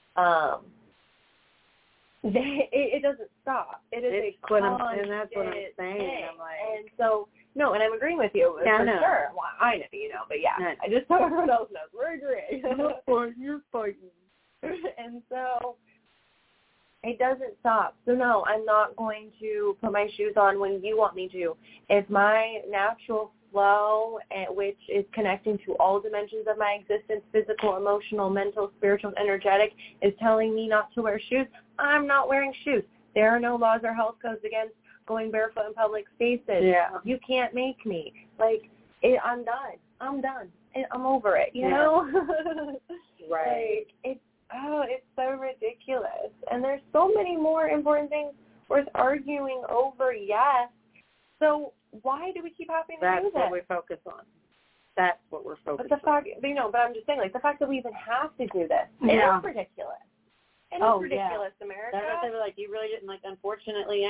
It doesn't stop. It is constant and that's what I'm saying. Thing. I'm like, and so, no, and I'm agreeing with you for sure. Well, I know, you know, but yeah, I just hope everyone else knows. We're agreeing. You're fighting. And so it doesn't stop. So no, I'm not going to put my shoes on when you want me to. If my natural flow, which is connecting to all dimensions of my existence, physical, emotional, mental, spiritual, energetic, is telling me not to wear shoes, I'm not wearing shoes. There are no laws or health codes against going barefoot in public spaces. Yeah. You can't make me. Like, I'm done. I'm done. I'm over it, you know? Right. Like, it's so ridiculous. And there's so many more important things worth arguing over, yes. So why do we keep having to do this? That's what we focus on. That's what we're focused on. But the fact, you know, but I'm just saying, like, the fact that we even have to do this, it is ridiculous. It is ridiculous, America. That's what they were like, you really didn't, like, unfortunately,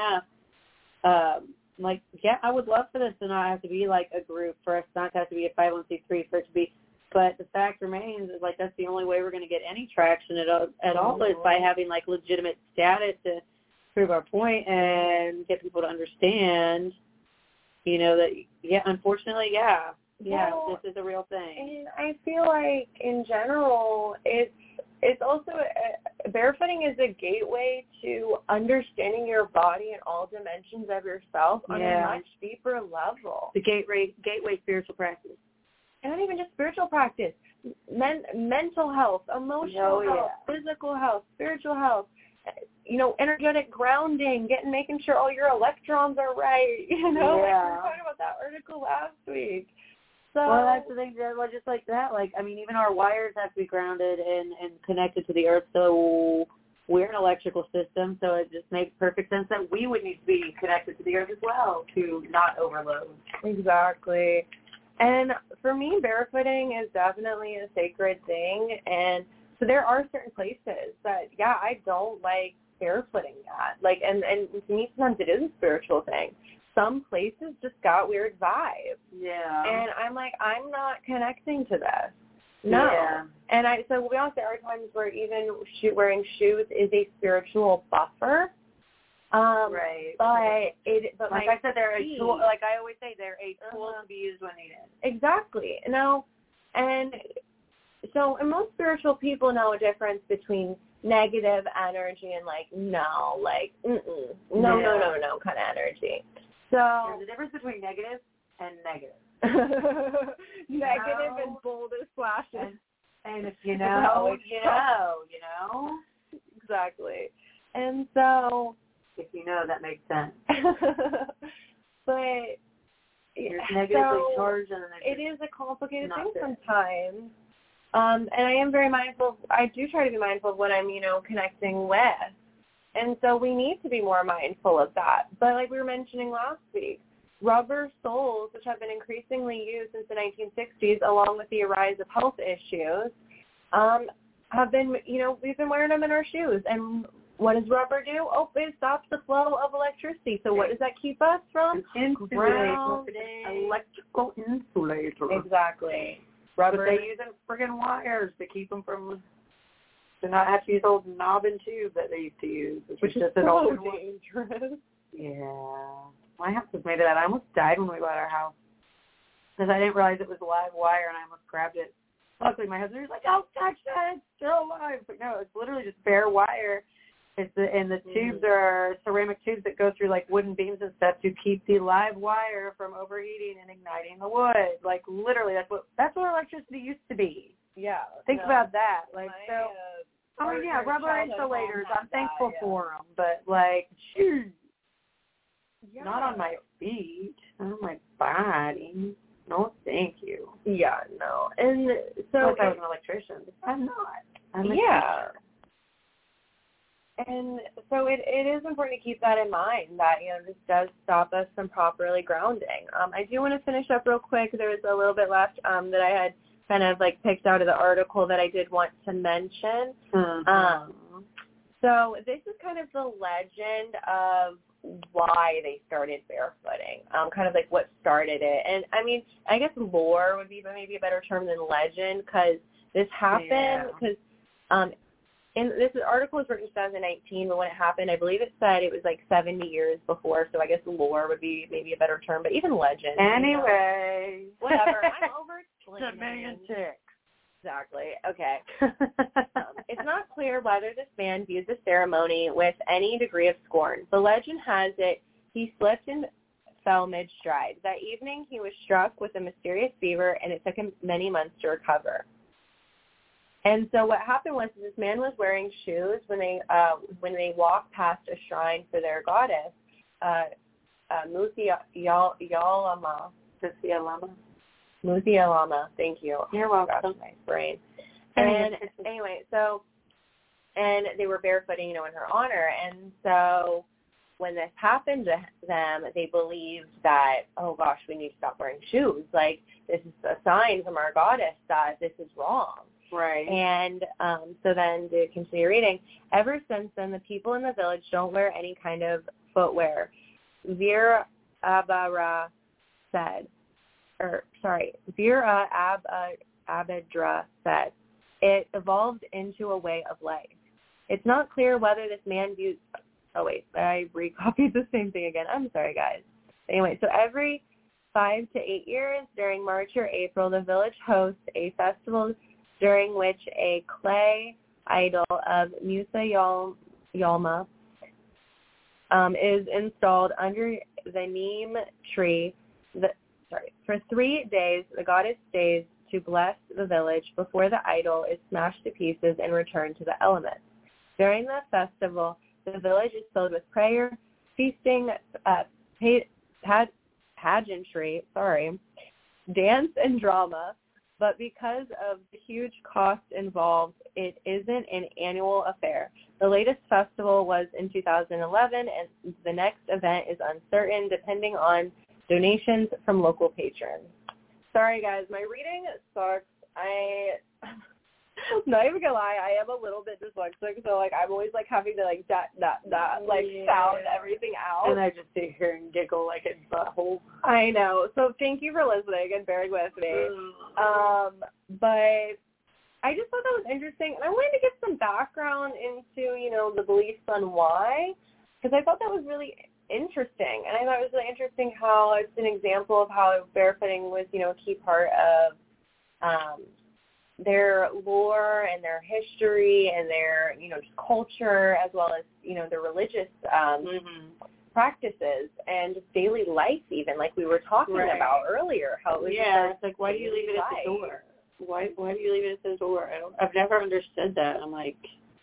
I would love for this to not have to be, like, a group, for us not to have to be a 501c3, for it to be, but the fact remains is, like, that's the only way we're going to get any traction at all is by having, like, legitimate status to prove our point and get people to understand, you know, that, unfortunately, this is a real thing. And I feel like, in general, it's also, barefooting is a gateway to understanding your body and all dimensions of yourself on a much deeper level. The gateway spiritual practice. And not even just spiritual practice. Mental health, emotional health, physical health, spiritual health, you know, energetic grounding, making sure all your electrons are right, you know? Like we were talking about that article last week. So, well, that's the thing, just like that. Like, I mean, even our wires have to be grounded and connected to the earth. So we're an electrical system, so it just makes perfect sense that we would need to be connected to the earth as well to not overload. Exactly. And for me, barefooting is definitely a sacred thing. And so there are certain places that, I don't like barefooting at. Like, and to me, sometimes it is a spiritual thing. Some places just got weird vibes. Yeah. And I'm like, I'm not connecting to this. No. Yeah. And so we'll be honest, there are times where even wearing shoes is a spiritual buffer. Right. But like I said, they're a tool. Like I always say, they're a tool to be used when needed. Exactly. No. And So, and most spiritual people know a difference between negative energy and no kind of energy. So there's a difference between negative and negative. Negative and boldest flashes. And if you know, you know. Exactly. And so if you know, that makes sense. But there's negatively charged, and then it is a complicated thing sometimes. And I am very mindful. I do try to be mindful of what I'm, connecting with. And so we need to be more mindful of that. But like we were mentioning last week, rubber soles, which have been increasingly used since the 1960s, along with the rise of health issues, have been, we've been wearing them in our shoes. And what does rubber do? Oh, it stops the flow of electricity. So what does that keep us from? Electrical insulator. Exactly. Rubber. But they use them friggin' wires to keep them from, to not have to use old knob and tube that they used to use, which is just an old dangerous. Yeah. My house was made of that. I almost died when we bought our house because I didn't realize it was live wire, and I almost grabbed it. Luckily, my husband was like, "Oh, touch that! It's still alive." But no, it's literally just bare wire. And the tubes are ceramic tubes that go through wooden beams and stuff to keep the live wire from overheating and igniting the wood. Literally, that's what electricity used to be. Yeah. Think about that. Rubber insulators. I'm thankful for them, but shoot, not on my feet, not on my body. No, thank you. Yeah, no. And so unless I was an electrician, I'm not. I'm a teacher. And so it is important to keep that in mind, that, this does stop us from properly grounding. I do want to finish up real quick. There was a little bit left that I had kind of picked out of the article that I did want to mention. Mm-hmm. So this is kind of the legend of why they started barefooting, kind of what started it. And I mean, I guess lore would be maybe a better term than legend, because this happened because and this article was written in 2019, but when it happened, I believe it said it was 70 years before, so I guess lore would be maybe a better term, but even legend. Anyway. Whatever. I'm over-explaining. It's a million ticks. Exactly. Okay. It's not clear whether this man viewed the ceremony with any degree of scorn. The legend has it he slipped and fell mid-stride. That evening, he was struck with a mysterious fever, and it took him many months to recover. And so what happened was this man was wearing shoes when they walked past a shrine for their goddess, Musialama. Thank you. You're welcome. Gosh, my brain. And anyway, and they were barefooting, in her honor. And so when this happened to them, they believed that, oh gosh, we need to stop wearing shoes. This is a sign from our goddess that this is wrong. Right. And so then to continue reading, ever since then, the people in the village don't wear any kind of footwear. Veera Abedra said, it evolved into a way of life. It's not clear whether this man views... Oh, wait, I recopied the same thing again. I'm sorry, guys. Anyway, so every 5 to 8 years during March or April, the village hosts a festival during which a clay idol of Musa Yalma is installed under the neem tree. For 3 days, the goddess stays to bless the village before the idol is smashed to pieces and returned to the elements. During the festival, the village is filled with prayer, feasting, pageantry, dance, and drama. But because of the huge cost involved, it isn't an annual affair. The latest festival was in 2011, and the next event is uncertain, depending on donations from local patrons. Sorry, guys, my reading sucks. I'm not even gonna lie, I am a little bit dyslexic, so I'm always having to sound everything out. And I just sit here and giggle like it's butthole. I know. So thank you for listening and bearing with me. But I just thought that was interesting, and I wanted to give some background into the beliefs on why, because I thought that was really interesting, and I thought it was really interesting how it's an example of how barefooting was a key part of their lore and their history and their, just culture, as well as, their religious practices and just daily life, even like we were talking about earlier. How it was it's like, why do you leave it at the door? Why do you leave it at the door? I've never understood that. I'm like,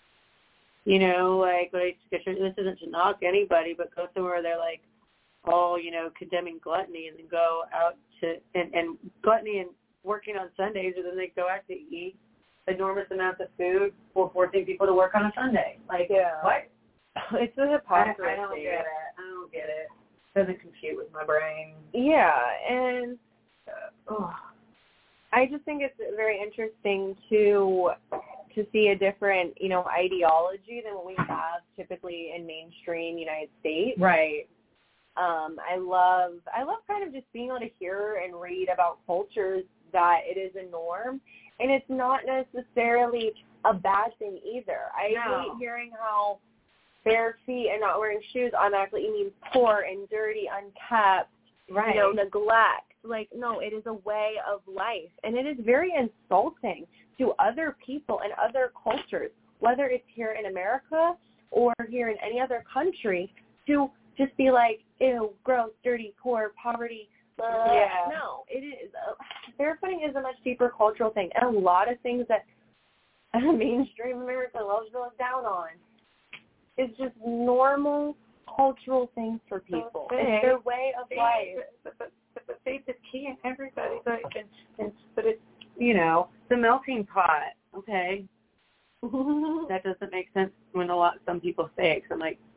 like, this isn't to knock anybody, but go somewhere they're like, all, condemning gluttony, and then go out to, and gluttony and working on Sundays, or then they go out to eat enormous amounts of food for forcing people to work on a Sunday. Like, what? It's a hypocrisy. I don't get it. It doesn't compute with my brain. Yeah, and I just think it's very interesting to see a different, ideology than what we have typically in mainstream United States. Right. I love kind of just being able to hear and read about cultures that it is a norm, and it's not necessarily a bad thing either. I hate hearing how bare feet and not wearing shoes automatically means poor and dirty, unkept, neglect. Like, no, it is a way of life, and it is very insulting to other people and other cultures, whether it's here in America or here in any other country, to just be like, ew, gross, dirty, poor, poverty. No, it is. Barefooting is a much deeper cultural thing, and a lot of things that mainstream America loves to look down on is just normal cultural things for people. It's their way of life. But faith is key in everybody. But it's, the melting pot, okay? That doesn't make sense when some people say it. 'Cause I'm like,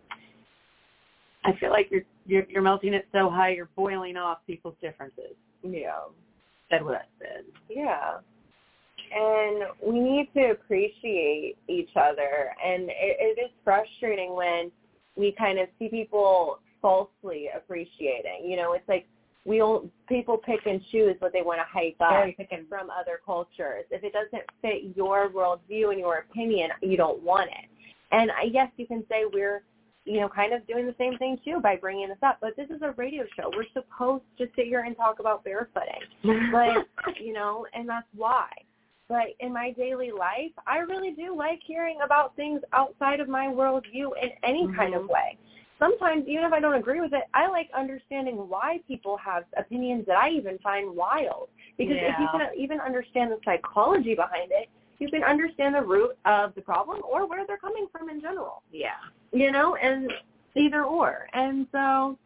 I feel like you're melting it so high you're boiling off people's differences. Yeah. Said what I said. Yeah. And we need to appreciate each other. And it is frustrating when we kind of see people falsely appreciating. It's like people pick and choose what they want to hype up from other cultures. If it doesn't fit your worldview and your opinion, you don't want it. And I guess you can say we're kind of doing the same thing too by bringing this up. But this is a radio show. We're supposed to sit here and talk about barefooting. But, and that's why. But in my daily life, I really do like hearing about things outside of my worldview in any kind of way. Sometimes, even if I don't agree with it, I like understanding why people have opinions that I even find wild. Because if you can even understand the psychology behind it, you can understand the root of the problem or where they're coming from in general. Yeah. And either or. And so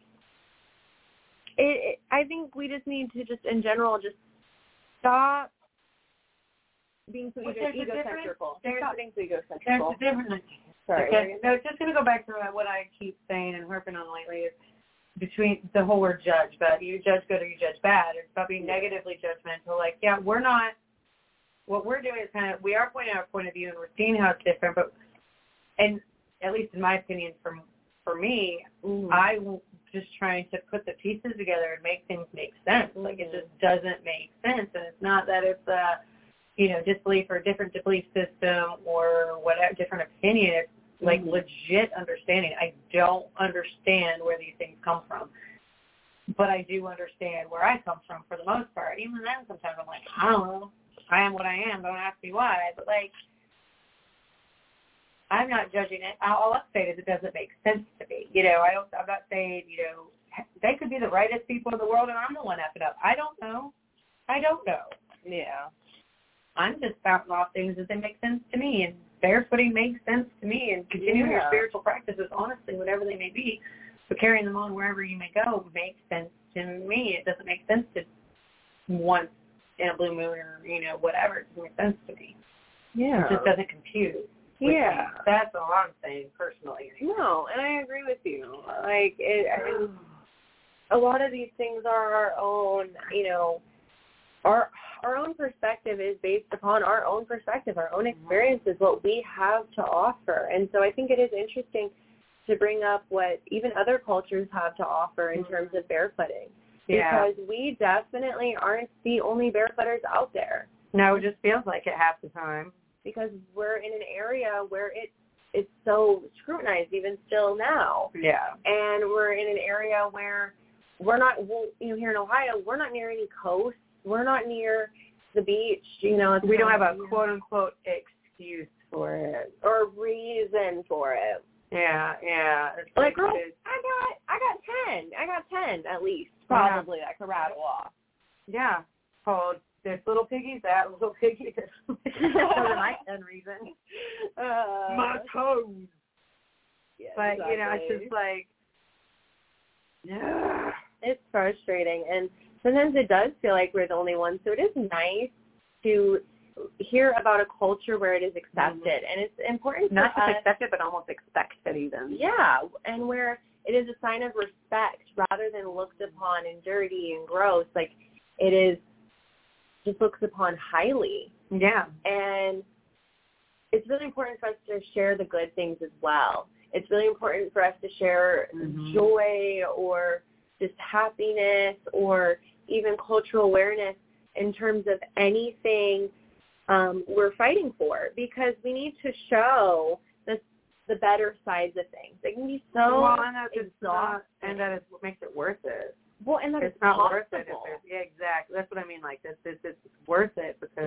I think we just need to just, in general, just stop being so egocentrical. Stop being so egocentrical. There's a difference. Sorry. Okay. No, just going to go back to what I keep saying and harping on lately is between the whole word judge, but you judge good or you judge bad. It's about being negatively judgmental. Like, we're not, what we're doing is we are pointing out our point of view and we're seeing how it's different, and at least in my opinion, for me, I'm just trying to put the pieces together and make things make sense. Like, it just doesn't make sense, and it's not that it's disbelief or a different belief system or whatever, different opinion. It's like legit understanding. I don't understand where these things come from, but I do understand where I come from for the most part. Even then, sometimes I'm like, I don't know. I am what I am. Don't ask me why. But, I'm not judging it. All I'm saying is it doesn't make sense to me. I'm not saying, they could be the rightest people in the world and I'm the one effing up. I don't know. Yeah. I'm just spouting off things that make sense to me, and barefooting makes sense to me, and continuing your spiritual practices, honestly, whatever they may be, but carrying them on wherever you may go makes sense to me. It doesn't make sense to once in a blue moon or, whatever. It doesn't make sense to me. Yeah. It just doesn't compute. Yeah. That's all I'm saying personally. No, and I agree with you. A lot of these things are our own, our own perspective is based upon our own perspective, our own experiences, what we have to offer. And so I think it is interesting to bring up what even other cultures have to offer in terms of barefooting. Yeah. Because we definitely aren't the only barefooters out there. No, it just feels like it half the time. Because we're in an area where it's so scrutinized even still now. Yeah. And we're in an area where we're not, here in Ohio, we're not near any coast. We're not near the beach. You know, we don't have a quote unquote excuse for it or reason for it. Yeah. It's like, girl, I got 10 at least, probably I could rattle off. Yeah, called this little piggy, that little piggy. Those are my 10 reasons. My toes. Yeah, but exactly. You know, it's just like, yeah, it's frustrating, and sometimes it does feel like we're the only ones. So it is nice to hear about a culture where it is accepted, and it's important not for just us, accepted, but almost expected even. Yeah, and where it is a sign of respect rather than looked upon and dirty and gross. Like it is just looked upon highly. Yeah, and it's really important for us to share the good things as well. It's really important for us to share joy or just happiness or even cultural awareness in terms of anything we're fighting for, because we need to show the better sides of things. It can be so exhausting. And that is what makes it worth it. Well, and that it's not worth it. Exactly. That's what I mean. Like it's worth it because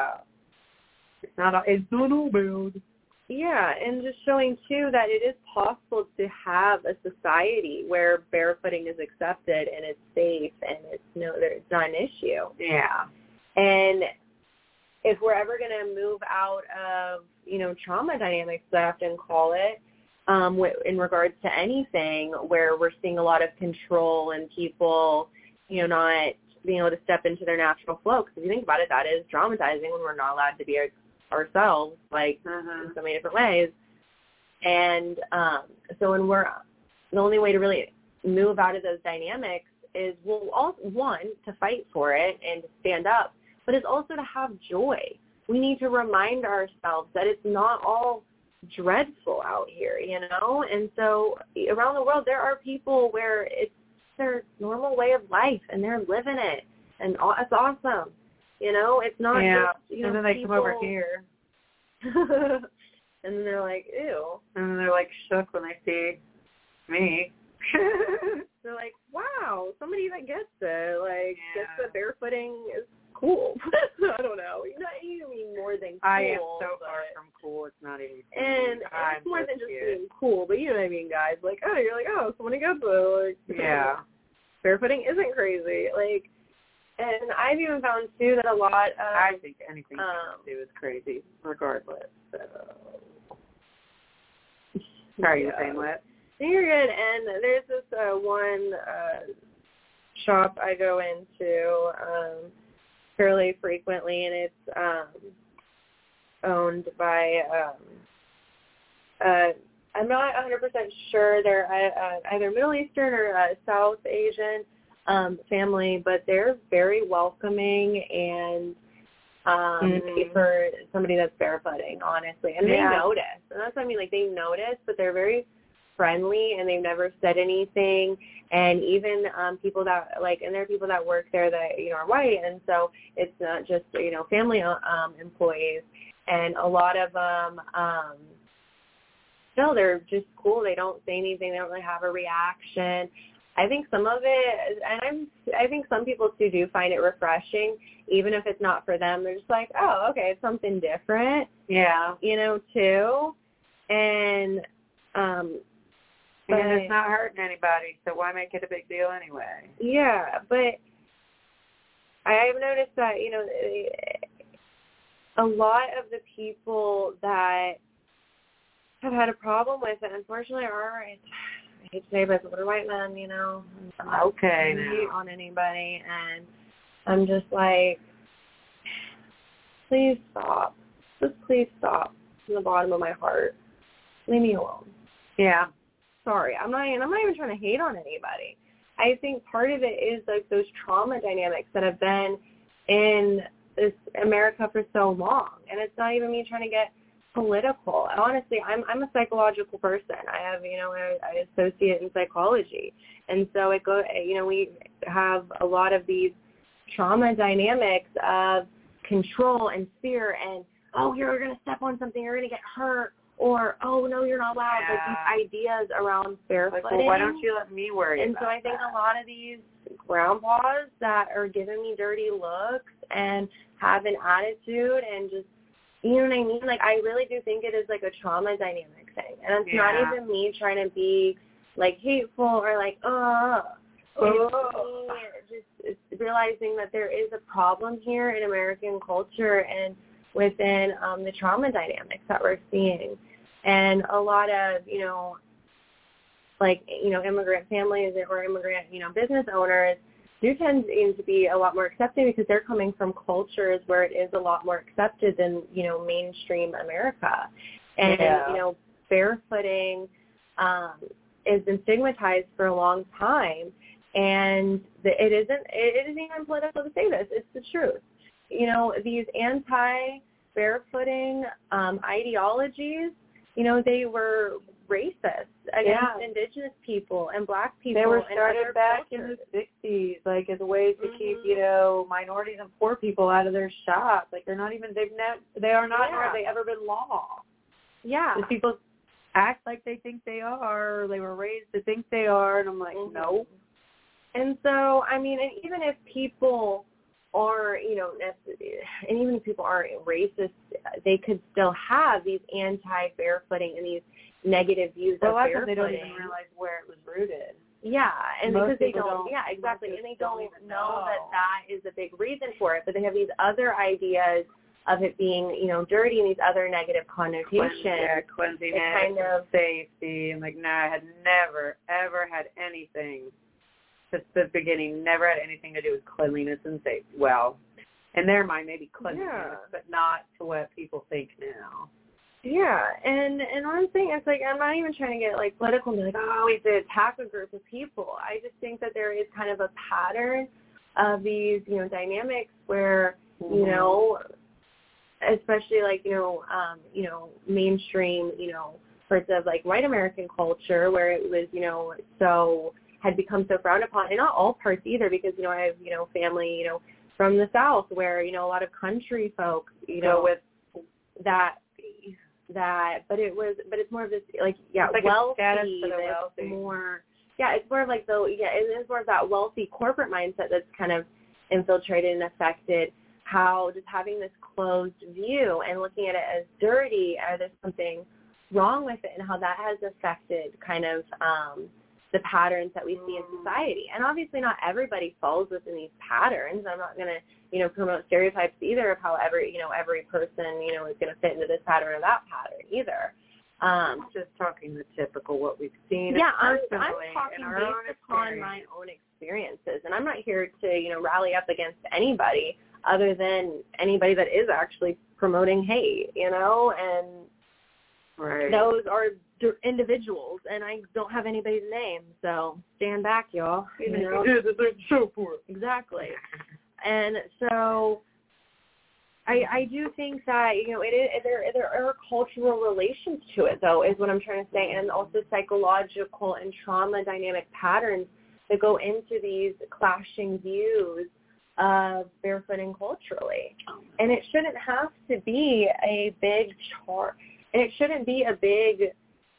it's not all bad. Yeah, and just showing too that it is possible to have a society where barefooting is accepted and it's safe and it's not an issue. Yeah. And if we're ever going to move out of, trauma dynamics, I often call it, in regards to anything where we're seeing a lot of control and people, not being able to step into their natural flow. Because if you think about it, that is traumatizing when we're not allowed to be ourselves, like in so many different ways. And so when the only way to really move out of those dynamics is, one, to fight for it and to stand up, but it's also to have joy. We need to remind ourselves that it's not all dreadful out here, And so around the world, there are people where it's their normal way of life, and they're living it, and it's awesome. It's not just, and then they come over here. and then they're like, ew. And then they're like shook when they see me. They're like, wow, somebody that gets it. Like, gets that barefooting is cool. I don't know. You mean more than cool. I am so far from cool. It's not even cool. And it's more than just being cool. But you know what I mean, guys? Like, you're like, somebody gets it. Like, yeah. Barefooting isn't crazy. Like, and I've even found, too, that a lot of... I think anything you do is crazy, regardless. So. Sorry, you're saying what? You're good. And there's this one shop I go into fairly frequently, and it's owned by... I'm not 100% sure. They're either Middle Eastern or South Asian family, but they're very welcoming and for somebody that's barefooting, honestly. And they notice. And that's what I mean. Like, they notice, but they're very friendly, and they've never said anything. And even people that, and there are people that work there that, are white. And so it's not just, family employees. And a lot of them, no, they're just cool. They don't say anything. They don't really have a reaction. I think some of it, and I think some people too do find it refreshing, even if it's not for them. They're just like, oh, okay, it's something different. Yeah. Too. And and it's not hurting anybody, so why make it a big deal anyway? Yeah, but I've noticed that, a lot of the people that have had a problem with it, unfortunately, I hate to say it, but they're white men, Okay. I hate on anybody, and I'm just like, please stop. Just please stop from the bottom of my heart. Leave me alone. Yeah. Sorry. I'm not even trying to hate on anybody. I think part of it is like those trauma dynamics that have been in this America for so long. And it's not even me trying to get political. Honestly, I'm a psychological person. I have, an associate in psychology. And so we have a lot of these trauma dynamics of control and fear and, you're going to step on something, you're going to get hurt, or, oh, no, you're not allowed, like these ideas around barefooting. Like, well, why don't you let me worry and about so I think a lot of these grandpas that are giving me dirty looks and have an attitude and just, you know what I mean? Like, I really do think it is like a trauma dynamic thing. And it's not even me trying to be, like, hateful or like, It's realizing that there is a problem here in American culture and within the trauma dynamics that we're seeing. And a lot of, immigrant families or immigrant, business owners do tend to be a lot more accepting because they're coming from cultures where it is a lot more accepted than, mainstream America. And, barefooting has been stigmatized for a long time. And it isn't even political to say this. It's the truth. These anti-barefooting ideologies, they were racist against indigenous people and black people. They were and started back cultures. in the 60s, like as a way to keep, minorities and poor people out of their shops. Like they are not, nor have they ever been law. Yeah. These people act like they think they are, or they were raised to think they are, and I'm like, no. And so, I mean, and even if people are, and even if people aren't racist, they could still have these anti-barefooting and these negative views of barefooting. They don't even realize where it was rooted. Yeah, and Most because they people don't, yeah, exactly, and they don't know know. that is a big reason for it, but they have these other ideas of it being, dirty and these other negative connotations. Cleanliness, kind of safety, and like, I had never, ever had anything, since the beginning, never had anything to do with cleanliness and safety. Well, in their mind, maybe cleanliness, but not to what people think now. Yeah, and what I'm saying is, like, I'm not even trying to get, like, political and be like, we have to attack a group of people. I just think that there is kind of a pattern of these, dynamics where, especially, like, mainstream, parts of, like, white American culture where it was, had become so frowned upon, and not all parts either, because, I have, family, from the South where, a lot of country folk, with that, but it's more of this, like, it's like wealthy, wealthy. More, it's more of like it is more of that wealthy corporate mindset that's kind of infiltrated and affected how just having this closed view and looking at it as dirty, there's something wrong with it, and how that has affected kind of the patterns that we see in society. And obviously not everybody falls within these patterns. I'm not going to, promote stereotypes either of how every person, is going to fit into this pattern or that pattern either. Just talking the typical what we've seen. Yeah, I'm talking in our based upon my own experiences. And I'm not here to, rally up against anybody other than anybody that is actually promoting hate, and right. Those are individuals, and I don't have anybody's name, so stand back, y'all. Even if you did, there's a show for it. Exactly. And so I do think that, there are cultural relations to it, though, is what I'm trying to say, and also psychological and trauma dynamic patterns that go into these clashing views of barefooting culturally. And it shouldn't have to be a big and it shouldn't be a big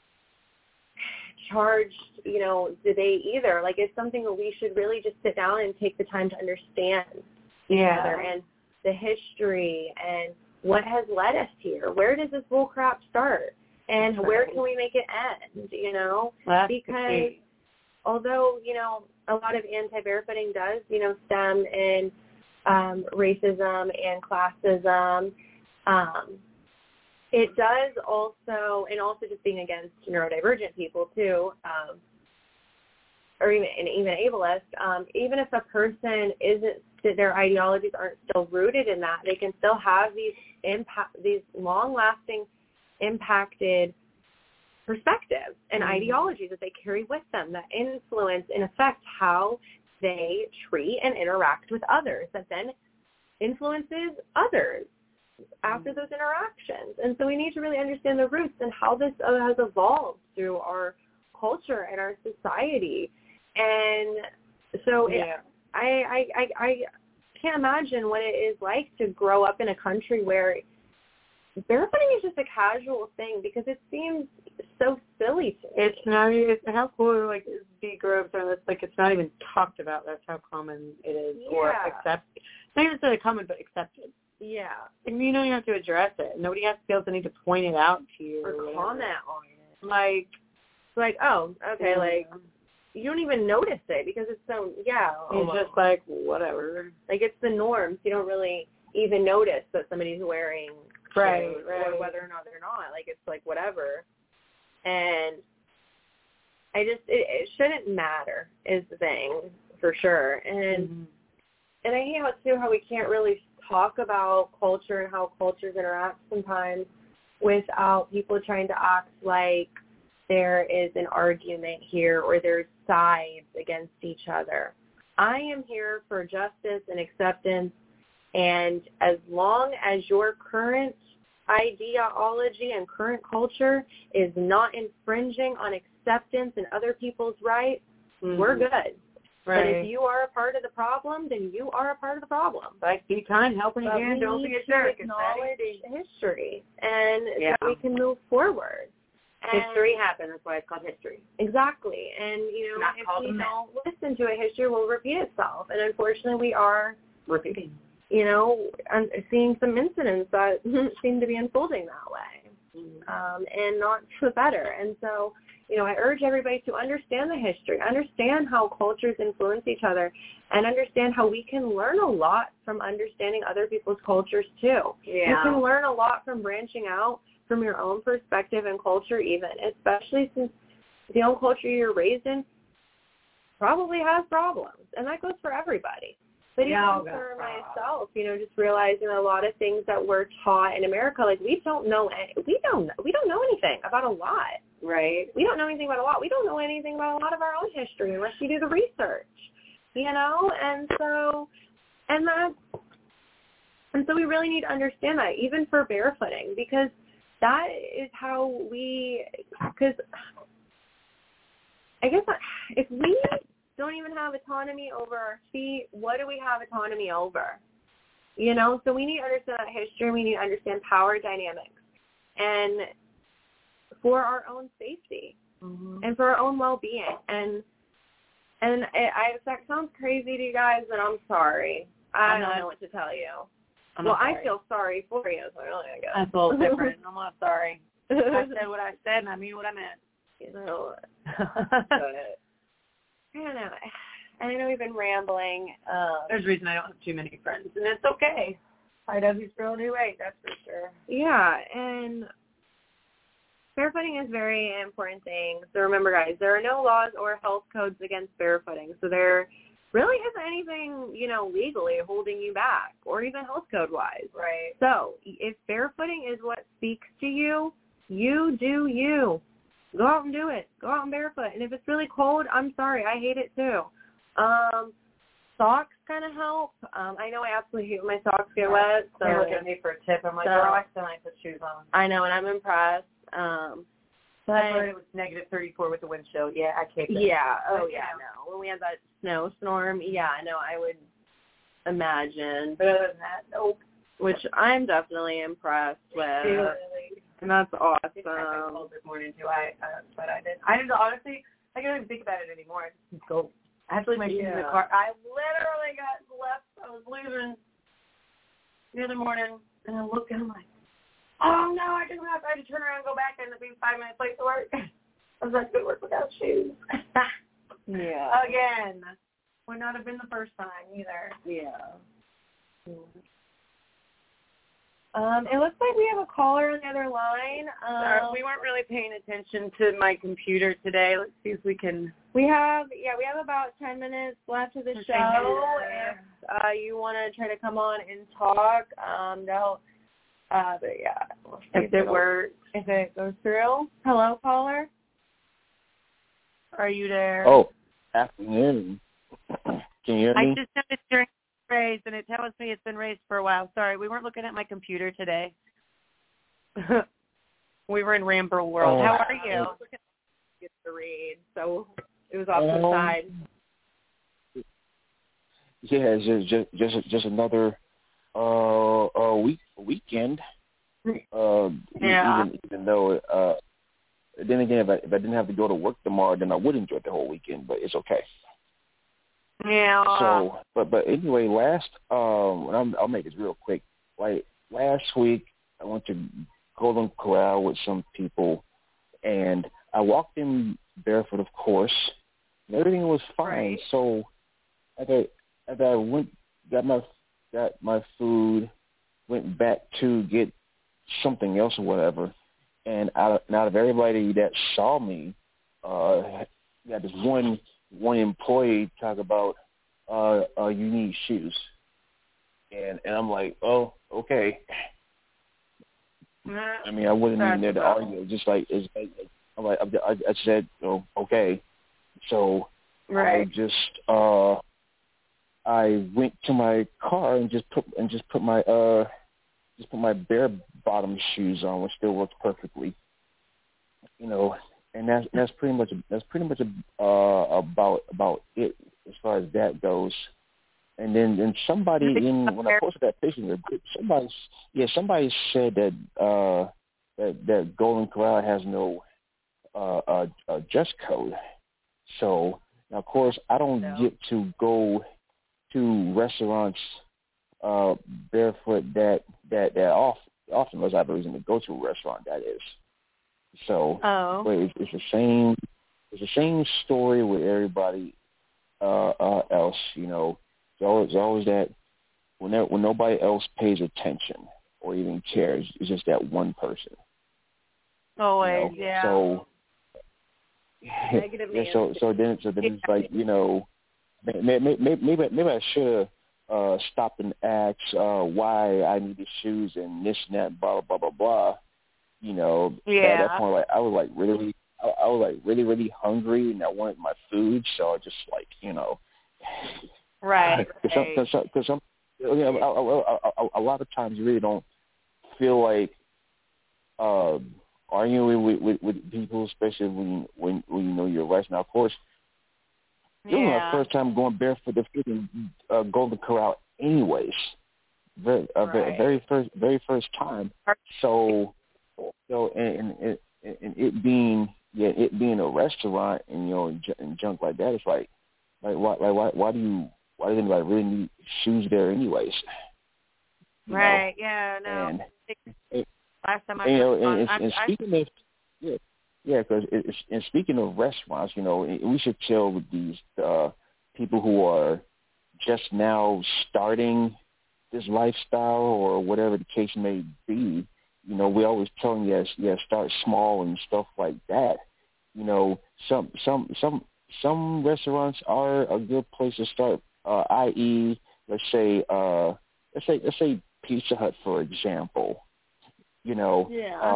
charged, debate either. Like, it's something that we should really just sit down and take the time to understand together and the history and what has led us here. Where does this bull crap start? And where can we make it end, Because although, a lot of anti-barefooting does, stem in racism and classism, it does also, and also just being against neurodivergent people too, or even ableist, even if a person their ideologies aren't still rooted in that, they can still have these long-lasting impacted perspectives and ideologies that they carry with them that influence and affect how they treat and interact with others, that then influences others after those interactions. And so we need to really understand the roots and how this has evolved through our culture and our society. And so I can't imagine what it is like to grow up in a country where barefooting is just a casual thing because it seems so silly to me. It's not. It's how cool like bee groups are. Like it's not even talked about. That's how common it is, or accepted. Not even necessarily common, but accepted. Yeah. And you don't even have to address it. Nobody has to feel the need to point it out to you or comment on it. Like, oh, okay, like you don't even notice it because it's so It's just like whatever. Like it's the norms. You don't really even notice that somebody's wearing right, or whether or not they're not. Like it's like whatever. And I just it shouldn't matter is the thing for sure. And and I hate how we can't really talk about culture and how cultures interact sometimes without people trying to act like there is an argument here or there's sides against each other. I am here for justice and acceptance, and as long as your current ideology and current culture is not infringing on acceptance and other people's rights, we're good. Right. But if you are a part of the problem, then you are a part of the problem. Like, be kind, help again, don't be a jerk. Acknowledge history, and so we can move forward. And history happened. That's why it's called history. Exactly. And, if we don't listen to a history, will repeat itself. And unfortunately, we are repeating. Seeing some incidents that seem to be unfolding that way, and not for the better. And so, I urge everybody to understand the history, understand how cultures influence each other, and understand how we can learn a lot from understanding other people's cultures too. Yeah. You can learn a lot from branching out from your own perspective and culture even, especially since the own culture you're raised in probably has problems. And that goes for everybody. But even for myself, just realizing a lot of things that we're taught in America, like we don't know anything about a lot. Right. We don't know anything about a lot. We don't know anything about a lot of our own history unless you do the research. And so we really need to understand that, even for barefooting, because that is how because I guess if we don't even have autonomy over our feet, what do we have autonomy over? So we need to understand that history. We need to understand power dynamics, and for our own safety and for our own well-being. And that sounds crazy to you guys, but I'm sorry. I don't know what to tell you. I feel sorry for you, so I guess. That's a little different. I'm not sorry. I said what I said, and I mean what I meant. But I don't know. I know we've been rambling. There's a reason I don't have too many friends, and it's okay. IW's real new age, that's for sure. Yeah, and barefooting is a very important thing. So remember, guys, there are no laws or health codes against barefooting. So there really isn't anything, legally holding you back, or even health code-wise. Right. So if barefooting is what speaks to you, you do you. Go out and do it. Go out and barefoot. And if it's really cold, I'm sorry. I hate it too. Socks kind of help. I know I absolutely hate when my socks get wet. So they look at me for a tip. I'm like, girl, I still like to put shoes on. I know, and I'm impressed. But I heard it was negative 34 with the wind chill. Yeah, I can't. Yeah. Oh, yeah. No. When we had that snowstorm, I would imagine. But other than that, nope. Which I'm definitely impressed with. Really. And that's awesome. I got cold this morning too. But I didn't honestly. I don't even think about it anymore. I just go. I have to leave my shoes in the car. I literally got left. I was leaving the other morning, and I looked and I'm like, oh no! I had to turn around and go back and be 5 minutes late to work. I was like, good work without shoes. Yeah. Again, would not have been the first time either. Yeah. It looks like we have a caller on the other line. We weren't really paying attention to my computer today. Let's see if we can. We have about 10 minutes left of the show. If you want to try to come on and talk, but yeah, we'll if it goes through. Hello, caller. Are you there? Oh, afternoon. Can you hear me? I just noticed your hand raised, and it tells me it's been raised for a while. Sorry, we weren't looking at my computer today. We were in Ramble World. How are you? Get to read, so it was off to the side. Yeah, it's just another weekend. Even though, then again, if I didn't have to go to work tomorrow, then I would enjoy the whole weekend. But it's okay. Yeah. So, but anyway, I'll make this real quick. Like last week, I went to Golden Corral with some people, and I walked in barefoot, of course, and everything was fine. Right. So, as I went, got my food, went back to get something else or whatever, and out of everybody that saw me, got this one employee talk about you need shoes, and I'm like, oh, okay. I mean, I wasn't even there to argue. Just like I said, oh, okay. So I just I went to my car and just put my bare bottom shoes on, which still works perfectly. You know, and that's pretty much about it as far as that goes. And then somebody when I posted that picture in the group, somebody said that that Golden Corral has no dress code. So now, of course, I don't get to go to restaurants barefoot that often, unless I have a reason to go to a restaurant. That is. So but it's the same story with everybody else. You know, it's always that when nobody else pays attention or even cares, it's just that one person. Always, you know? So so then it's like, you know, maybe I should have stopped and asked why I needed shoes and this and that, blah blah blah blah. You know, at that point, I was really hungry and I wanted my food, so I just like, you know, right. Because some, you know, a lot of times you really don't feel like arguing with people, especially when you know you're right. Now, of course, this was my first time going barefoot to freaking Golden Corral, anyways. Very first time. So and it being a restaurant and, you know, and junk like that, it's like why do anybody really need shoes there anyways? Right. Know? Yeah. No. And last time because speaking of restaurants, you know, we should tell these people who are just now starting this lifestyle or whatever the case may be. You know, we always tell them, start small and stuff like that. You know, some restaurants are a good place to start. I.e., let's say Pizza Hut, for example. You know,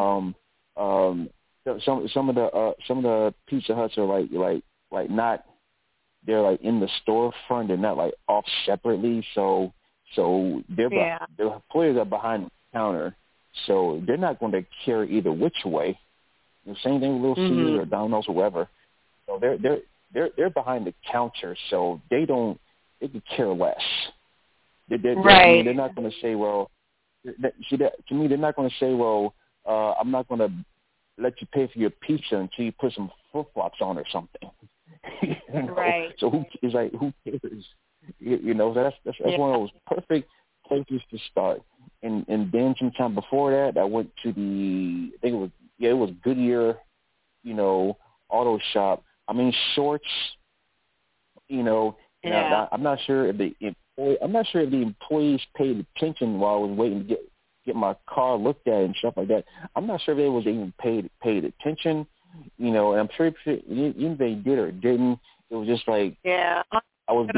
some of the Pizza Huts are like not, they're like in the storefront. They're not like off separately. So their employees are behind the counter. So they're not going to care either which way. The same thing with Little Caesars or Domino's or whoever. So they're behind the counter, so they could care less. They're not going to say, well, to me, they're not going to say, well, I'm not going to let you pay for your pizza until you put some flip-flops on or something. You know? Right. So who cares? You know, that's one of those perfect places to start. And then sometime before that, I went to it was Goodyear, you know, auto shop. I mean, Shorts, you know. Yeah. I'm not sure if the employees paid attention while I was waiting to get my car looked at and stuff like that. I'm not sure if they was even paid attention, you know. And I'm sure even if they did or didn't, it was just like I was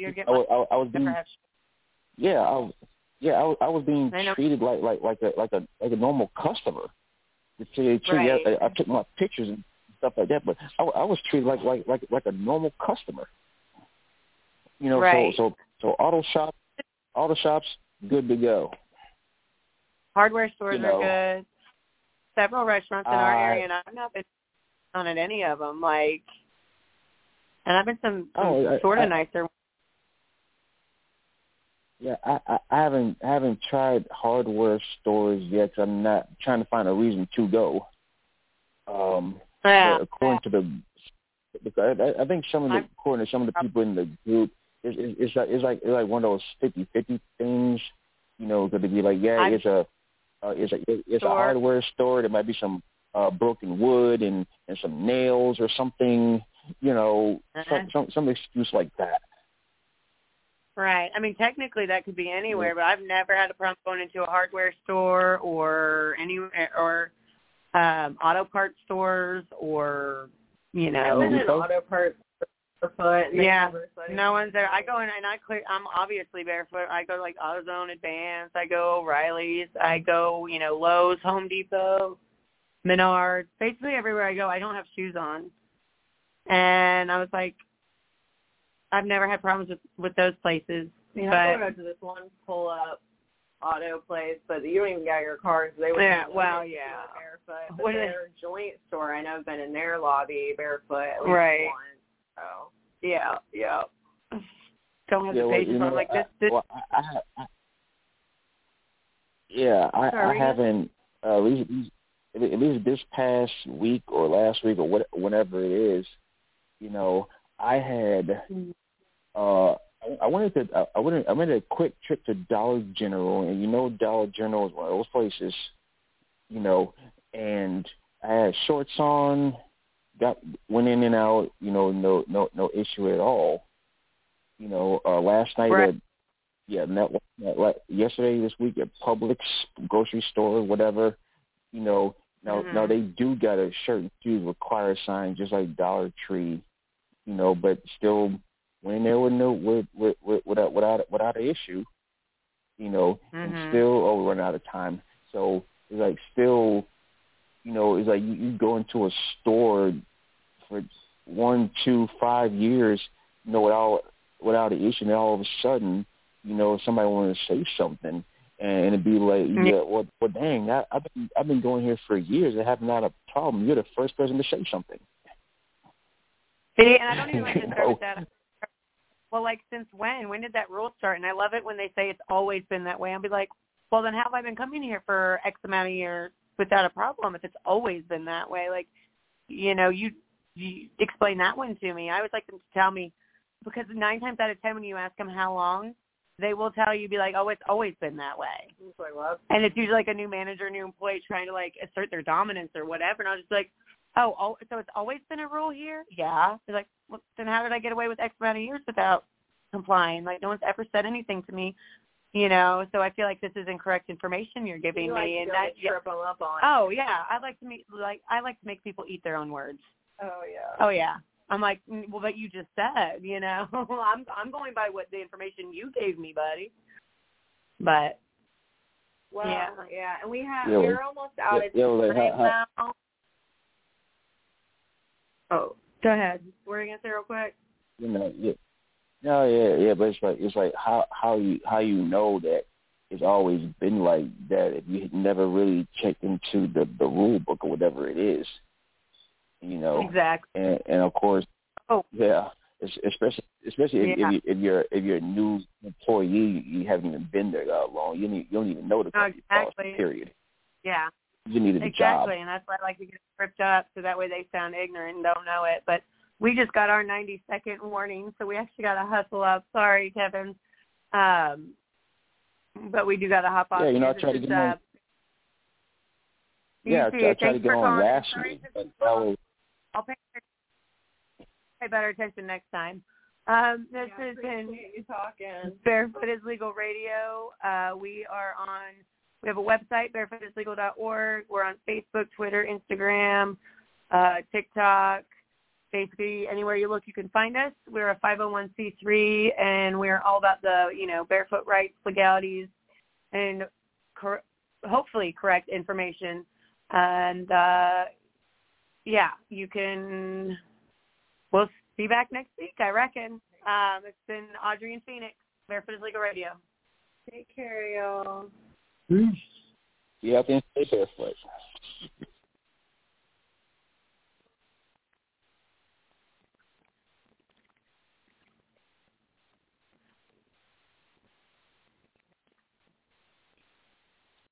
being treated like a normal customer. I took my pictures and stuff like that, but I was treated like a normal customer. You know, so auto shops, good to go. Hardware stores are good. Several restaurants in our area, and I've not been on at any of them. And I've been some sort of nicer. Yeah, I haven't tried hardware stores yet. 'Cause I'm not trying to find a reason to go. But according to I think according to some of the people in the group, it's like one of those 50-50 things. You know, could be like, it's a hardware store. There might be some broken wood and some nails or something. You know, some excuse like that. Right. I mean, technically that could be anywhere, but I've never had a problem going into a hardware store or auto parts stores or, you know. I've been in auto parts barefoot. Yeah. No one's there. I go in and I'm obviously barefoot. I go like AutoZone Advance. I go O'Reilly's. I go, you know, Lowe's, Home Depot, Menards. Basically everywhere I go, I don't have shoes on. And I was like, I've never had problems with those places. Yeah, I go to this one pull-up auto place, but you don't even got your cars. They would barefoot. But their joint store, I know I've been in their lobby barefoot at least once. So yeah. Don't have the patience. I'm like this. I haven't. At least this past week or last week or whenever it is, you know, I had. I went a quick trip to Dollar General, and you know Dollar General is one of those places, you know, and I had shorts on, went in and out, you know, no issue at all. You know, last night yesterday, this week at Publix grocery store, whatever, you know, now they do got a shirt and shoes require sign just like Dollar Tree, you know, but still went there without an issue, you know, and still run out of time. So it's like still, you know, it's like you go into a store for 1, 2, 5 years, you know, without an issue, and all of a sudden, you know, somebody wanted to say something, and it'd be like, well, dang, I've been going here for years. I have not a problem. You're the first person to say something. See, and I don't even like to start with that. Well, like, since when? When did that rule start? And I love it when they say it's always been that way. I'll be like, well, then how have I been coming here for X amount of years without a problem if it's always been that way? Like, you know, you explain that one to me. I always like them to tell me, because 9 times out of 10 when you ask them how long, they will tell you, be like, oh, it's always been that way. And it's usually like a new manager, new employee trying to, like, assert their dominance or whatever. And I was just like, oh, so it's always been a rule here? Yeah. They're like, well, then how did I get away with X amount of years without complying? Like, no one's ever said anything to me, you know. So I feel like this is incorrect information you're giving me, and that trip them up on. Oh yeah, I like to make people eat their own words. Oh yeah. I'm like, well, but you just said, you know, I'm going by what the information you gave me, buddy. But yeah, and we're almost out of time now. Oh, go ahead. What are you gonna say real quick? You know, but it's like how you know that it's always been like that if you never really checked into the rule book or whatever it is, you know. Exactly. And of course, especially if you're a new employee, you haven't even been there that long. You don't even know the company policy, period. Yeah. You needed a job. Exactly, and that's why I like to get it scripted up so that way they sound ignorant and don't know it. But we just got our 90-second warning, so we actually got to hustle up. Sorry, Kevin. But we do got to hop off. Yeah, you know, I tried to get on. I tried to get on last week, but I'll pay better attention next time. This has been Barefoot is Legal Radio. We have a website, barefootislegal.org. We're on Facebook, Twitter, Instagram, TikTok. Basically, anywhere you look, you can find us. We're a 501c3, and we're all about the, you know, barefoot rights, legalities, and hopefully correct information. And, you can – we'll be back next week, I reckon. It's been Audrey and Phoenix, Barefoot is Legal Radio. Take care, y'all. Yeah, I think stay barefoot.